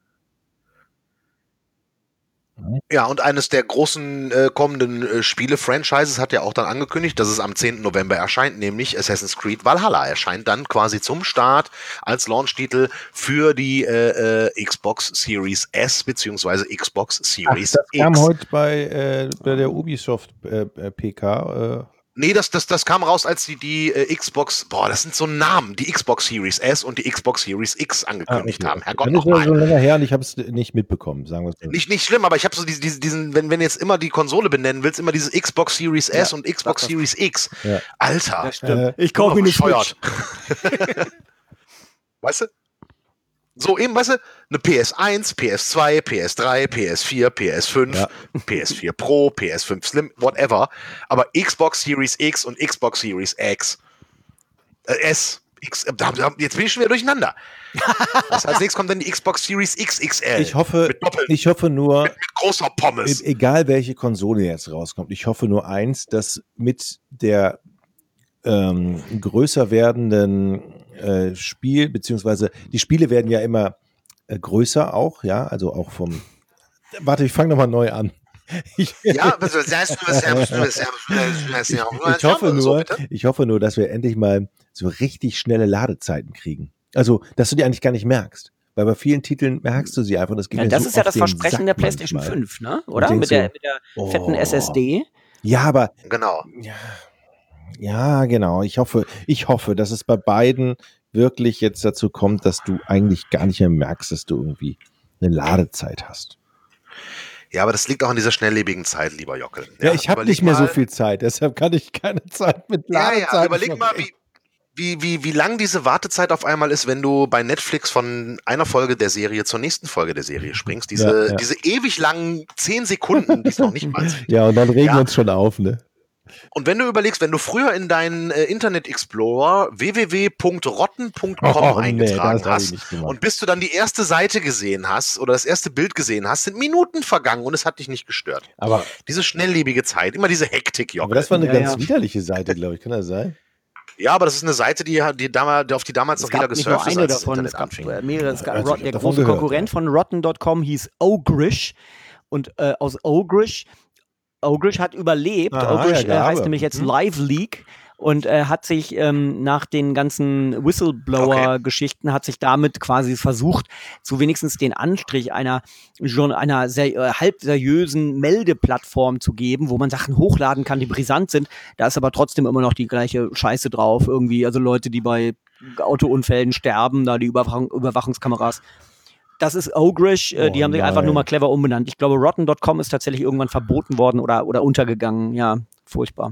Ja, und eines der großen äh, kommenden äh, Spiele-Franchises hat ja auch dann angekündigt, dass es am zehnten November erscheint, nämlich Assassin's Creed Valhalla erscheint dann quasi zum Start als Launch-Titel für die äh, äh, Xbox Series S beziehungsweise Xbox Ach, Series das kam X. heute bei, äh, bei der Ubisoft äh, äh, P K. Äh, Nee, das, das, das kam raus, als die die äh, Xbox, boah, das sind so Namen, die Xbox Series S und die Xbox Series X angekündigt ah, okay. haben. Herrgott, Dann ist ja nochmal. schon länger her und ich habe es nicht mitbekommen, sagen wir es so. Nicht, nicht schlimm, aber ich habe so diese, diese, diesen, wenn, wenn jetzt immer die Konsole benennen willst, immer dieses Xbox Series S Ja, und Xbox das- Series X. Ja. Alter, Das stimmt. Äh, ich kaufe mir eine bescheuert. Switch. Weißt du? So eben, weißt du, eine P S eins, P S zwei, P S drei, P S vier, P S fünf, Ja. P S vier Pro, P S fünf Slim, whatever. Aber Xbox Series X und Xbox Series X, äh, S, X, jetzt bin ich schon wieder durcheinander. Was als nächstes kommt dann die Xbox Series X X L. Ich hoffe, mit Doppel, ich hoffe nur, mit, mit großer Pommes. E- egal welche Konsole jetzt rauskommt, ich hoffe nur eins, dass mit der ähm, größer werdenden äh, Spiel, beziehungsweise die Spiele werden ja immer äh, größer auch, ja, also auch vom, warte, ich fange nochmal neu an. Ich, ja, was soll das? ich hoffe nur, ich hoffe nur, dass wir endlich mal so richtig schnelle Ladezeiten kriegen. Also, dass du die eigentlich gar nicht merkst. Weil bei vielen Titeln merkst du sie einfach. Das, geht Ja, mir das so ist ja auf das den Versprechen Sack der PlayStation manchmal. fünf, ne? Oder? denkst Mit der, so, mit der oh. fetten S S D. Ja, aber Genau. ja, ja, genau. Ich hoffe, ich hoffe, dass es bei beiden wirklich jetzt dazu kommt, dass du eigentlich gar nicht mehr merkst, dass du irgendwie eine Ladezeit hast. Ja, aber das liegt auch an dieser schnelllebigen Zeit, lieber Jockel. Ja, ja ich habe nicht mehr mal, so viel Zeit, deshalb kann ich keine Zeit mit Ladezeit. Ja, ja, überleg mal, wie, wie, wie, wie lang diese Wartezeit auf einmal ist, wenn du bei Netflix von einer Folge der Serie zur nächsten Folge der Serie springst. Diese, ja, ja. diese ewig langen zehn Sekunden, die es noch nicht mal Ja, und dann regen wir uns schon auf, ne? Und wenn du überlegst, wenn du früher in deinen äh, Internet Explorer w w w punkt rotten punkt com oh, eingetragen nee, hast und bis du dann die erste Seite gesehen hast oder das erste Bild gesehen hast, sind Minuten vergangen und es hat dich nicht gestört. Aber diese schnelllebige Zeit, immer diese Hektik, Jockel. Aber das war eine ja, ganz ja. widerliche Seite, glaube ich. Kann das sein? Ja, aber das ist eine Seite, die, die damals, auf die damals noch jeder gesurft ist, als das Internet es gab anfing. Mehrere, es gab, der große gehört, Konkurrent ja. von rotten punkt com hieß Ogrish und äh, aus Ogrish Ogrish hat überlebt. Aha, Ogrish ja, äh, heißt nämlich jetzt mhm. Live Leak und äh, hat sich ähm, nach den ganzen Whistleblower-Geschichten okay. hat sich damit quasi versucht, so wenigstens den Anstrich einer, einer sehr, äh, halb seriösen Meldeplattform zu geben, wo man Sachen hochladen kann, die brisant sind. Da ist aber trotzdem immer noch die gleiche Scheiße drauf irgendwie. Also Leute, die bei Autounfällen sterben, da die Überwachung, Überwachungskameras. Das ist Ogrish, äh, die oh haben sich einfach nur mal clever umbenannt. Ich glaube, rotten punkt com ist tatsächlich irgendwann verboten worden oder, oder untergegangen. Ja, furchtbar.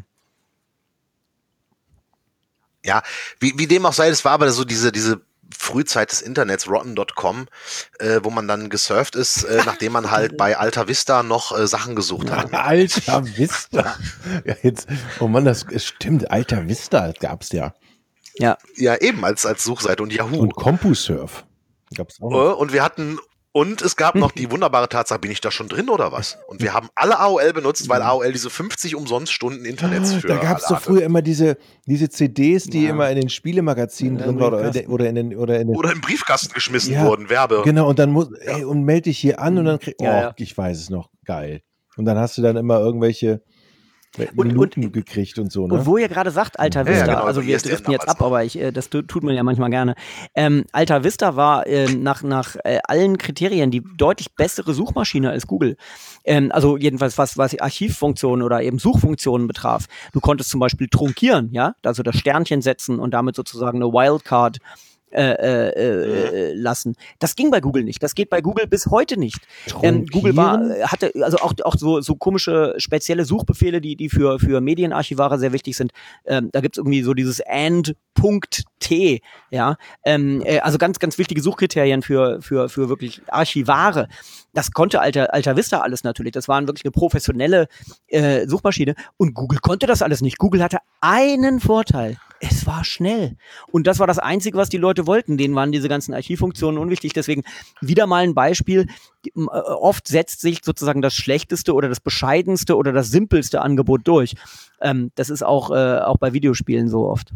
Ja, wie, wie dem auch sei, das war aber so diese, diese Frühzeit des Internets, rotten punkt com, äh, wo man dann gesurft ist, äh, nachdem man halt bei Alta Vista noch äh, Sachen gesucht hat. Alta Vista. Ja, jetzt, oh Mann, das stimmt, Alta Vista gab's ja. Ja. Ja, eben als, als Suchseite und Yahoo. Und CompuServe. Gab's auch noch. Und wir hatten, und es gab noch die wunderbare Tatsache, bin ich da schon drin oder was? Und wir haben alle A O L benutzt, weil A O L diese fünfzig umsonst Stunden Internets für Da gab es doch früher immer diese, diese C Ds, die ja. immer in den Spielemagazinen ja, drin waren oder, oder, in den, oder, in den, oder im Briefkasten geschmissen ja, wurden, Werbe. Genau, und dann muss, ey, und melde dich hier an und dann krieg, oh, ja. ich weiß es noch, geil. Und dann hast du dann immer irgendwelche Und, Minuten und, gekriegt und so, ne? Und wo ihr gerade sagt, Alta Vista, ja, genau, also wir driften jetzt ab, aber ich, das tut man ja manchmal gerne. Ähm, Alta Vista war ähm, nach, nach äh, allen Kriterien die deutlich bessere Suchmaschine als Google. Ähm, also jedenfalls was, was Archivfunktionen oder eben Suchfunktionen betraf. Du konntest zum Beispiel trunkieren, ja, also das Sternchen setzen und damit sozusagen eine Wildcard Äh, äh, äh, lassen. Das ging bei Google nicht. Das geht bei Google bis heute nicht. Ähm, Google war, hatte also auch, auch so, so komische spezielle Suchbefehle, die, die für, für Medienarchivare sehr wichtig sind. Ähm, da gibt's irgendwie so dieses and.t, ja. Ähm, äh, also ganz, ganz wichtige Suchkriterien für, für, für wirklich Archivare. Das konnte Alta, Alta Vista alles natürlich. Das war wirklich eine professionelle äh, Suchmaschine. Und Google konnte das alles nicht. Google hatte einen Vorteil. Es war schnell. Und das war das Einzige, was die Leute wollten. Denen waren diese ganzen Archivfunktionen unwichtig. Deswegen wieder mal ein Beispiel. Oft setzt sich sozusagen das schlechteste oder das bescheidenste oder das simpelste Angebot durch. Ähm, das ist auch, äh, auch bei Videospielen so oft.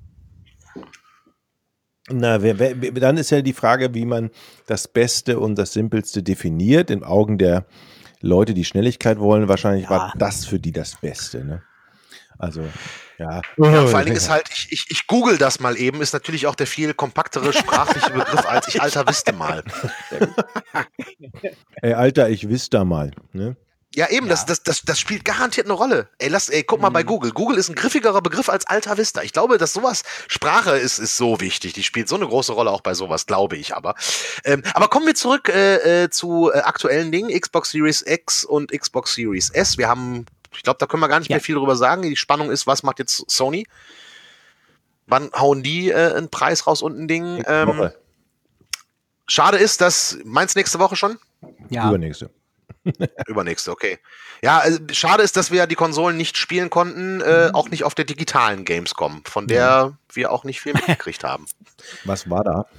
Na, wer, wer, dann ist ja die Frage, wie man das Beste und das Simpelste definiert. In Augen der Leute, die Schnelligkeit wollen, wahrscheinlich ja. war das für die das Beste, ne? Also, ja. ja. Vor allen Dingen ist halt, ich, ich, ich google das mal eben, ist natürlich auch der viel kompaktere sprachliche Begriff, als ich Alter wüsste mal. Ey, Alter, ich wüsste mal, ne? Ja, eben, ja. Das, das, das, das spielt garantiert eine Rolle. Ey, lass, ey, guck mal mhm. bei Google. Google ist ein griffigerer Begriff als Alta Vista. Ich glaube, dass sowas, Sprache ist, ist so wichtig. Die spielt so eine große Rolle auch bei sowas, glaube ich aber. Ähm, aber kommen wir zurück äh, äh, zu äh, aktuellen Dingen. Xbox Series X und Xbox Series S. Wir haben, ich glaube, da können wir gar nicht ja. mehr viel drüber sagen. Die Spannung ist, was macht jetzt Sony? Wann hauen die äh, einen Preis raus und ein Ding? Ähm, schade ist, dass, meinst du nächste Woche schon? Ja. Übernächste. Übernächste, okay. Ja, äh, schade ist, dass wir ja die Konsolen nicht spielen konnten, äh, auch nicht auf der digitalen Gamescom, von der Ja. wir auch nicht viel mitgekriegt haben. Was war da?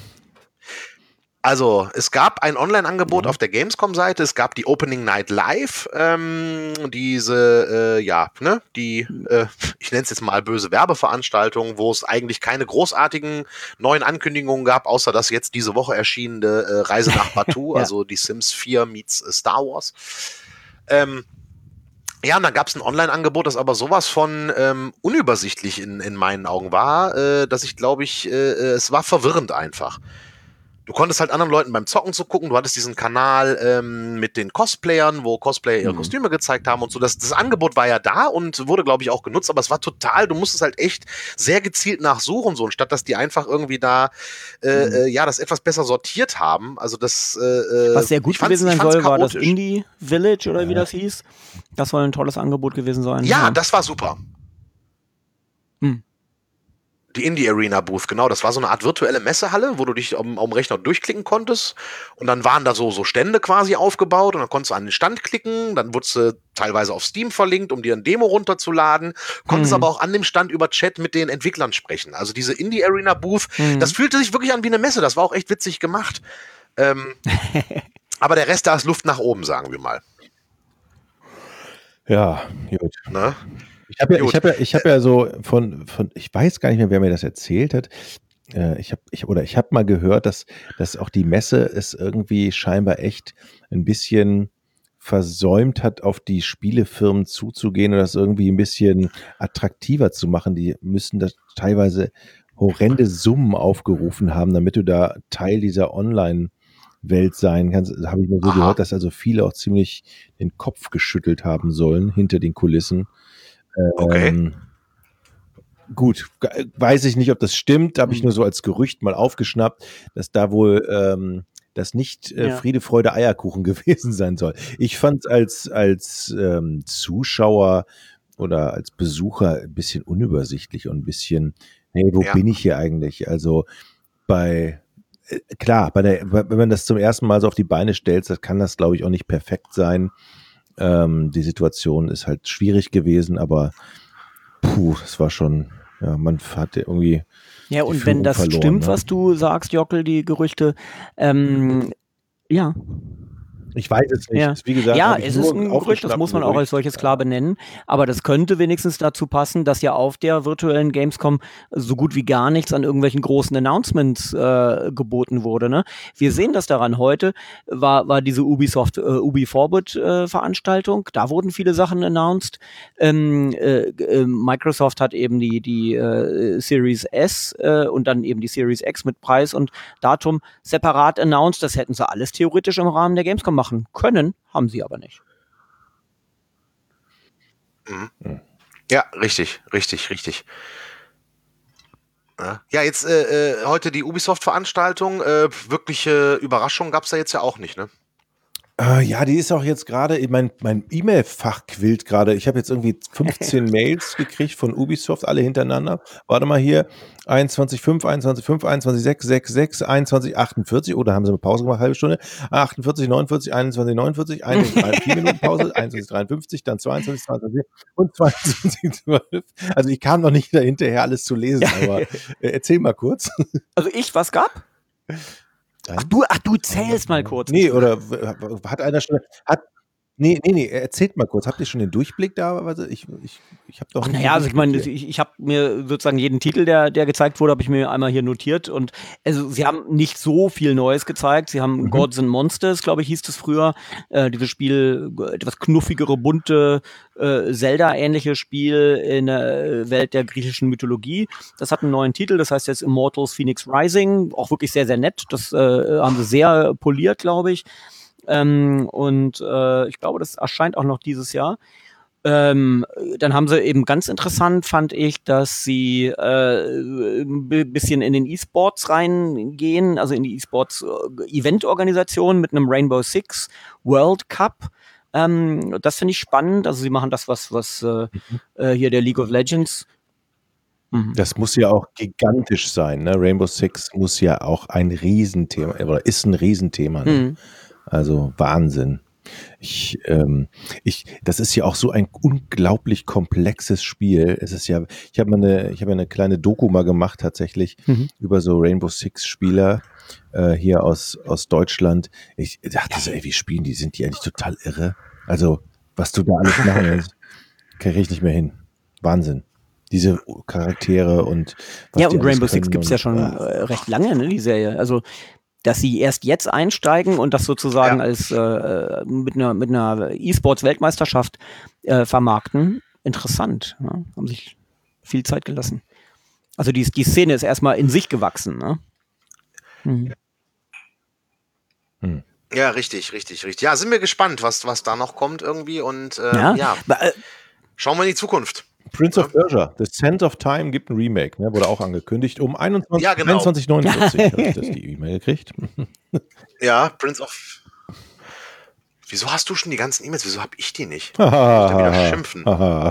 Also, es gab ein Online-Angebot Ja. auf der Gamescom-Seite, es gab die Opening Night Live, ähm, diese, äh, ja, ne, die, äh, ich nenne es jetzt mal böse Werbeveranstaltung, wo es eigentlich keine großartigen neuen Ankündigungen gab, außer dass jetzt diese Woche erschienene äh, Reise nach Batuu, Ja. also die Sims vier meets äh, Star Wars. Ähm, ja, und dann gab es ein Online-Angebot, das aber sowas von ähm, unübersichtlich in, in meinen Augen war, äh, dass ich glaube ich, äh, es war verwirrend einfach. Du konntest halt anderen Leuten beim Zocken zugucken, du hattest diesen Kanal ähm, mit den Cosplayern, wo Cosplayer ihre Mhm. Kostüme gezeigt haben und so. Das, das Angebot war ja da und wurde, glaube ich, auch genutzt, aber es war total, du musstest halt echt sehr gezielt nachsuchen, so, anstatt dass die einfach irgendwie da, äh, Mhm. äh, ja, das etwas besser sortiert haben. Also das, äh, Was sehr gut ich fand's- gewesen ich sein fand's soll, war das chaotisch. Indie Village oder wie Ja. das hieß. Das soll ein tolles Angebot gewesen sein. Ja, das war super. Hm. Die Indie Arena Booth, genau. Das war so eine Art virtuelle Messehalle, wo du dich am, am Rechner durchklicken konntest. Und dann waren da so, so Stände quasi aufgebaut und dann konntest du an den Stand klicken. Dann wurdest du teilweise auf Steam verlinkt, um dir ein Demo runterzuladen. Konntest Hm. aber auch an dem Stand über Chat mit den Entwicklern sprechen. Also diese Indie Arena Booth, Hm. das fühlte sich wirklich an wie eine Messe. Das war auch echt witzig gemacht. Ähm, aber der Rest, da ist Luft nach oben, sagen wir mal. Ja, gut. Ne? Ich habe ja, Gut. ich habe ja, ich habe ja so von, von, ich weiß gar nicht mehr, wer mir das erzählt hat. Äh, ich habe, ich, oder ich habe mal gehört, dass, dass auch die Messe es irgendwie scheinbar echt ein bisschen versäumt hat, auf die Spielefirmen zuzugehen und das irgendwie ein bisschen attraktiver zu machen. Die müssen da teilweise horrende Summen aufgerufen haben, damit du da Teil dieser Online-Welt sein kannst. Da habe ich mir so Aha. gehört, dass also viele auch ziemlich den Kopf geschüttelt haben sollen hinter den Kulissen. Okay. Ähm, gut, ge- weiß ich nicht, ob das stimmt, habe ich nur so als Gerücht mal aufgeschnappt, dass da wohl ähm, das nicht äh, Ja. Friede, Freude, Eierkuchen gewesen sein soll. Ich fand es als, als ähm, Zuschauer oder als Besucher ein bisschen unübersichtlich und ein bisschen, hey, wo Ja. bin ich hier eigentlich? Also bei, äh, klar, bei der, wenn man das zum ersten Mal so auf die Beine stellt, das kann das, glaube ich, auch nicht perfekt sein. Ähm, die Situation ist halt schwierig gewesen, aber puh, es war schon, ja, man hat irgendwie Ja, die und wenn Führung das verloren, stimmt, ne? was du sagst, Jockel, die Gerüchte, ähm, ja, Ich weiß es nicht. ja. Wie gesagt, Ja, habe ich es nur ist ein Gerücht, das aufgeschnappt, muss man ein auch als Gerücht. solches klar benennen. Aber das könnte wenigstens dazu passen, dass ja auf der virtuellen Gamescom so gut wie gar nichts an irgendwelchen großen Announcements äh, geboten wurde. Ne? Wir sehen das daran. Heute war, war diese Ubisoft, äh, Ubi Forward äh, Veranstaltung. Da wurden viele Sachen announced. Ähm, äh, äh, Microsoft hat eben die, die äh, Series S äh, und dann eben die Series X mit Preis und Datum separat announced. Das hätten sie alles theoretisch im Rahmen der Gamescom machen können, haben sie aber nicht. Mhm. Ja, richtig, richtig, richtig. Ja, ja, jetzt äh, äh, heute die Ubisoft-Veranstaltung. Äh, wirkliche Überraschung gab es da jetzt ja auch nicht, ne? Äh, ja, die ist auch jetzt gerade, mein, mein E-Mail-Fach quillt gerade. Ich habe jetzt irgendwie fünfzehn Mails gekriegt von Ubisoft, alle hintereinander. Warte mal hier, einundzwanzig Komma fünf, einundzwanzig Komma fünf, einundzwanzig Komma sechs sechs sechs, einundzwanzig Komma achtundvierzig. Oh, da haben sie eine Pause gemacht, halbe Stunde. achtundvierzig, neunundvierzig, einundzwanzig, neunundvierzig, einundzwanzig, drei, vier Minuten Pause, einundzwanzig, dreiundfünfzig, dann zweiundzwanzig, zweiundzwanzig und zweiundzwanzig, zwölf. Also ich kam noch nicht dahinterher, alles zu lesen, aber äh, erzähl mal kurz. Also ich, was gab? Ach du, ach du zählst mal kurz. Nee, oder w- hat einer schon, hat, nee, nee, nee, erzählt mal kurz. Habt ihr schon den Durchblick da? Also ich, ich, ich habe doch Ach nicht naja, den also ich meine, Durchblick hier. ich, ich habe mir sozusagen jeden Titel, der, der gezeigt wurde, habe ich mir einmal hier notiert. Und also sie haben nicht so viel Neues gezeigt. Sie haben Mhm. Gods and Monsters, glaube ich, hieß das früher. Äh, dieses Spiel, äh, etwas knuffigere, bunte, äh, Zelda-ähnliche Spiel in der äh, Welt der griechischen Mythologie. Das hat einen neuen Titel, das heißt jetzt Immortals Phoenix Rising. Auch wirklich sehr, sehr nett. Das äh, haben sie sehr poliert, glaube ich. Ähm, und äh, ich glaube, das erscheint auch noch dieses Jahr. Ähm, dann haben sie eben ganz interessant, fand ich, dass sie äh, ein bisschen in den E-Sports reingehen, also in die E-Sports-Event-Organisation mit einem Rainbow Six World Cup. Ähm, das finde ich spannend. Also sie machen das, was, was äh, äh, hier der League of Legends. Mhm. Das muss ja auch gigantisch sein, ne? Rainbow Six muss ja auch ein Riesenthema, oder ist ein Riesenthema, ne? Mhm. Also Wahnsinn. Ich, ähm, ich, das ist ja auch so ein unglaublich komplexes Spiel. Es ist ja, ich habe mal eine, ich habe eine kleine Doku mal gemacht tatsächlich Mhm. über so Rainbow Six Spieler äh, hier aus aus Deutschland. Ich dachte so, ey, wie spielen die? Sind die eigentlich total irre? Also was du da alles machen willst, kriege ich nicht mehr hin. Wahnsinn. Diese Charaktere und was Ja, die und alles Rainbow Six können gibt's ja und, schon ah. äh, recht lange, ne, die Serie. Also, dass sie erst jetzt einsteigen und das sozusagen Ja. als äh, mit einer mit einer E-Sports-Weltmeisterschaft äh, vermarkten, interessant. Ne? Haben sich viel Zeit gelassen. Also die, die Szene ist erstmal in sich gewachsen. Ne? Mhm. Hm. Ja, richtig, richtig, richtig. Ja, sind wir gespannt, was, was da noch kommt irgendwie und ähm, Ja, ja, aber, äh, schauen wir in die Zukunft. Prince of Persia, The Sands of Time gibt ein Remake, ne, wurde auch angekündigt. Um einundzwanzig, Ja, genau. einundzwanzig neunundvierzig habe ich das die E-Mail gekriegt. Ja, Prince of... Wieso hast du schon die ganzen E-Mails? Wieso habe ich die nicht? Muss ich da wieder schimpfen?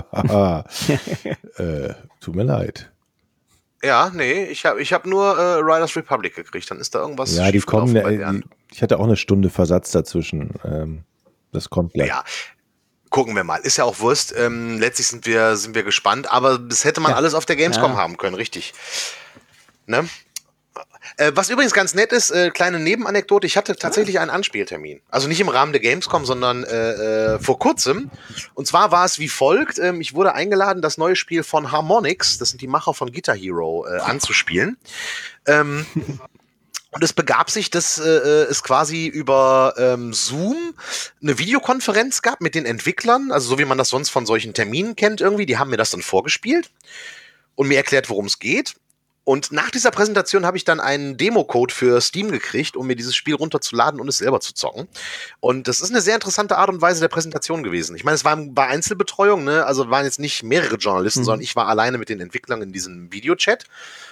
äh, tut mir leid. Ja, nee, ich habe ich hab nur äh, Riders Republic gekriegt. Dann ist da irgendwas Ja, die kommen, schiefgelaufen bei äh, Bernd. die, ich hatte auch eine Stunde Versatz dazwischen. Ähm, das kommt gleich. Ja, gucken wir mal. Ist ja auch Wurst. Ähm, letztlich sind wir, sind wir gespannt, aber das hätte man Ja. alles auf der Gamescom Ja. haben können, richtig. Ne? Äh, was übrigens ganz nett ist, äh, kleine Nebenanekdote, ich hatte tatsächlich einen Anspieltermin. Also nicht im Rahmen der Gamescom, sondern äh, äh, vor kurzem. Und zwar war es wie folgt, ähm, ich wurde eingeladen, das neue Spiel von Harmonix, das sind die Macher von Guitar Hero, äh, anzuspielen. Ähm, und es begab sich, dass äh, es quasi über ähm, Zoom eine Videokonferenz gab mit den Entwicklern, also so wie man das sonst von solchen Terminen kennt irgendwie, die haben mir das dann vorgespielt und mir erklärt, worum es geht. Und nach dieser Präsentation habe ich dann einen Demo-Code für Steam gekriegt, um mir dieses Spiel runterzuladen und es selber zu zocken. Und das ist eine sehr interessante Art und Weise der Präsentation gewesen. Ich meine, es war bei Einzelbetreuung, ne? Also waren jetzt nicht mehrere Journalisten, Mhm. sondern ich war alleine mit den Entwicklern in diesem Videochat.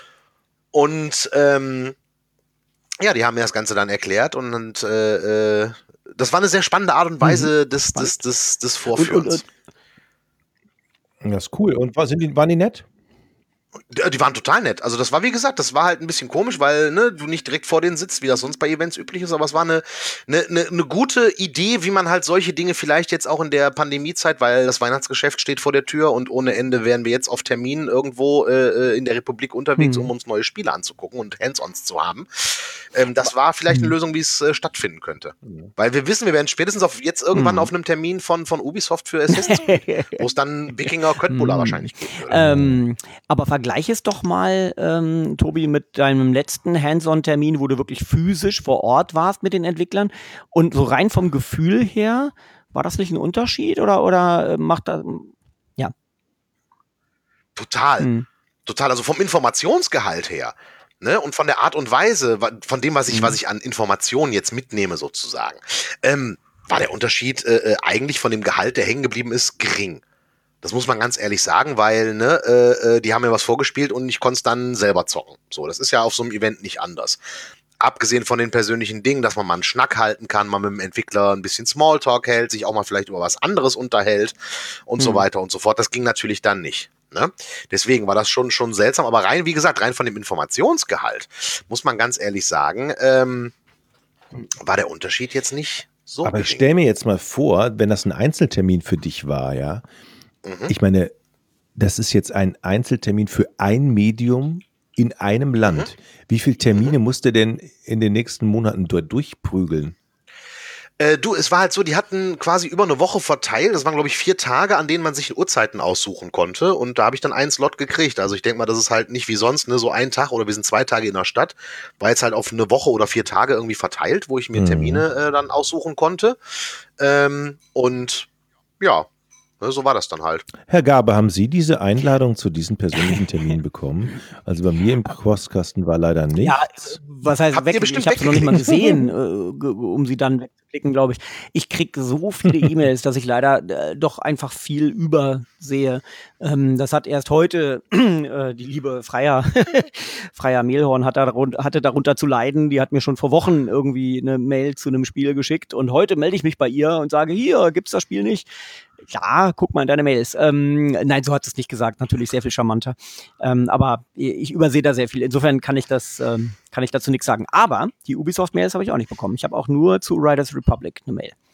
Und ähm, ja, die haben mir das Ganze dann erklärt und, und äh, äh, das war eine sehr spannende Art und Weise des, des, des, des Vorführens. Und- Das ist cool. Und was, sind die, waren die nett? Die, die waren total nett. Also das war, wie gesagt, das war halt ein bisschen komisch, weil ne, du nicht direkt vor denen sitzt, wie das sonst bei Events üblich ist, aber es war eine, eine, eine, eine gute Idee, wie man halt solche Dinge vielleicht jetzt auch in der Pandemiezeit, weil das Weihnachtsgeschäft steht vor der Tür und ohne Ende wären wir jetzt auf Terminen irgendwo äh, in der Republik unterwegs, Mhm. um uns neue Spiele anzugucken und Hands-ons zu haben. Ähm, das war vielleicht eine Lösung, wie es äh, stattfinden könnte. Weil wir wissen, wir werden spätestens auf jetzt irgendwann Mhm. auf einem Termin von, von Ubisoft für Assassin's Creed, wo es dann Wikinger Köttbullar Mhm. wahrscheinlich geben würde. Ähm, aber vergleich es doch mal, ähm, Tobi, mit deinem letzten Hands-on-Termin, wo du wirklich physisch vor Ort warst mit den Entwicklern. Und so rein vom Gefühl her, war das nicht ein Unterschied oder, oder äh, macht das. Ja. Total. Hm. Total. Also vom Informationsgehalt her. Ne, und von der Art und Weise, wa- von dem, was ich, Mhm. was ich an Informationen jetzt mitnehme, sozusagen, ähm, war der Unterschied äh, äh, eigentlich von dem Gehalt, der hängen geblieben ist, gering. Das muss man ganz ehrlich sagen, weil ne, äh, äh, die haben mir was vorgespielt und ich konnte es dann selber zocken. So, das ist ja auf so einem Event nicht anders. Abgesehen von den persönlichen Dingen, dass man mal einen Schnack halten kann, man mit dem Entwickler ein bisschen Smalltalk hält, sich auch mal vielleicht über was anderes unterhält und so Mhm. weiter und so fort. Das ging natürlich dann nicht. Ne? Deswegen war das schon, schon seltsam, aber rein, wie gesagt, rein von dem Informationsgehalt, muss man ganz ehrlich sagen, ähm, war der Unterschied jetzt nicht so Aber ich gering. stell mir jetzt mal vor, wenn das ein Einzeltermin für dich war, ja. Mhm. Ich meine, das ist jetzt ein Einzeltermin für ein Medium in einem Land. Wie viele Termine musst du denn in den nächsten Monaten dort durchprügeln? Äh, du, es war halt so, die hatten quasi über eine Woche verteilt. Das waren, glaube ich, vier Tage, an denen man sich Uhrzeiten aussuchen konnte. Und da habe ich dann einen Slot gekriegt. Also ich denke mal, das ist halt nicht wie sonst, ne, so ein Tag oder wir sind zwei Tage in der Stadt. War jetzt halt auf eine Woche oder vier Tage irgendwie verteilt, wo ich mir Mhm. Termine äh, dann aussuchen konnte. Ähm, und ja, ne, so war das dann halt. Herr Gabe, haben Sie diese Einladung zu diesen persönlichen Terminen bekommen? Also bei mir im Postkasten war leider nichts. Ja, was heißt Habt ihr weg? bestimmt Ich habe es noch nicht mal weggeklickt. gesehen, äh, ge- um sie dann wegzuklicken, glaube ich. Ich kriege so viele E-Mails, dass ich leider äh, doch einfach viel übersehe. Ähm, das hat erst heute äh, die liebe Freier, Freier Mehlhorn hat darunter, hatte darunter zu leiden. Die hat mir schon vor Wochen irgendwie eine Mail zu einem Spiel geschickt und heute melde ich mich bei ihr und sage, hier, gibt's das Spiel nicht? Ja, guck mal in deine Mails. Ähm, nein, so hat es nicht gesagt. Natürlich sehr viel charmanter. Ähm, aber ich übersehe da sehr viel. Insofern kann ich das, ähm, kann ich dazu nichts sagen. Aber die Ubisoft-Mails habe ich auch nicht bekommen. Ich habe auch nur zu Riders Republic eine Mail.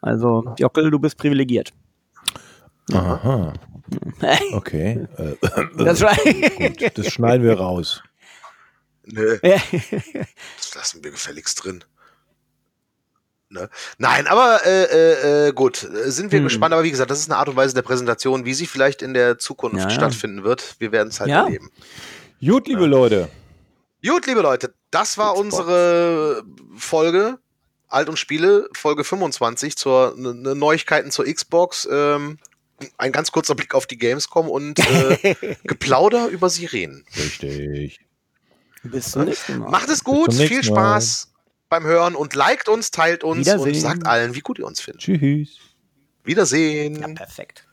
Also, Jockel, du bist privilegiert. Aha. Okay. Äh, Das, war gut, das schneiden wir raus. Nö, das lassen wir gefälligst drin. Ne? Nein, aber äh, äh, gut, sind wir Hm. gespannt. Aber wie gesagt, das ist eine Art und Weise der Präsentation, wie sie vielleicht in der Zukunft Ja, ja. stattfinden wird. Wir werden es halt Ja. erleben. Gut, liebe Leute. Gut, liebe Leute, das war Xbox. unsere Folge Alt und Spiele, Folge fünfundzwanzig zur ne, ne Neuigkeiten zur Xbox. Ähm, ein ganz kurzer Blick auf die Gamescom und äh, Geplauder über Sirenen. Richtig. Bis zum nächsten Mal. Macht es gut, zum nächsten viel Spaß beim Hören und liked uns, teilt uns und Wiedersehen. sagt allen, wie gut ihr uns findet. Tschüss. Wiedersehen. Ja, perfekt.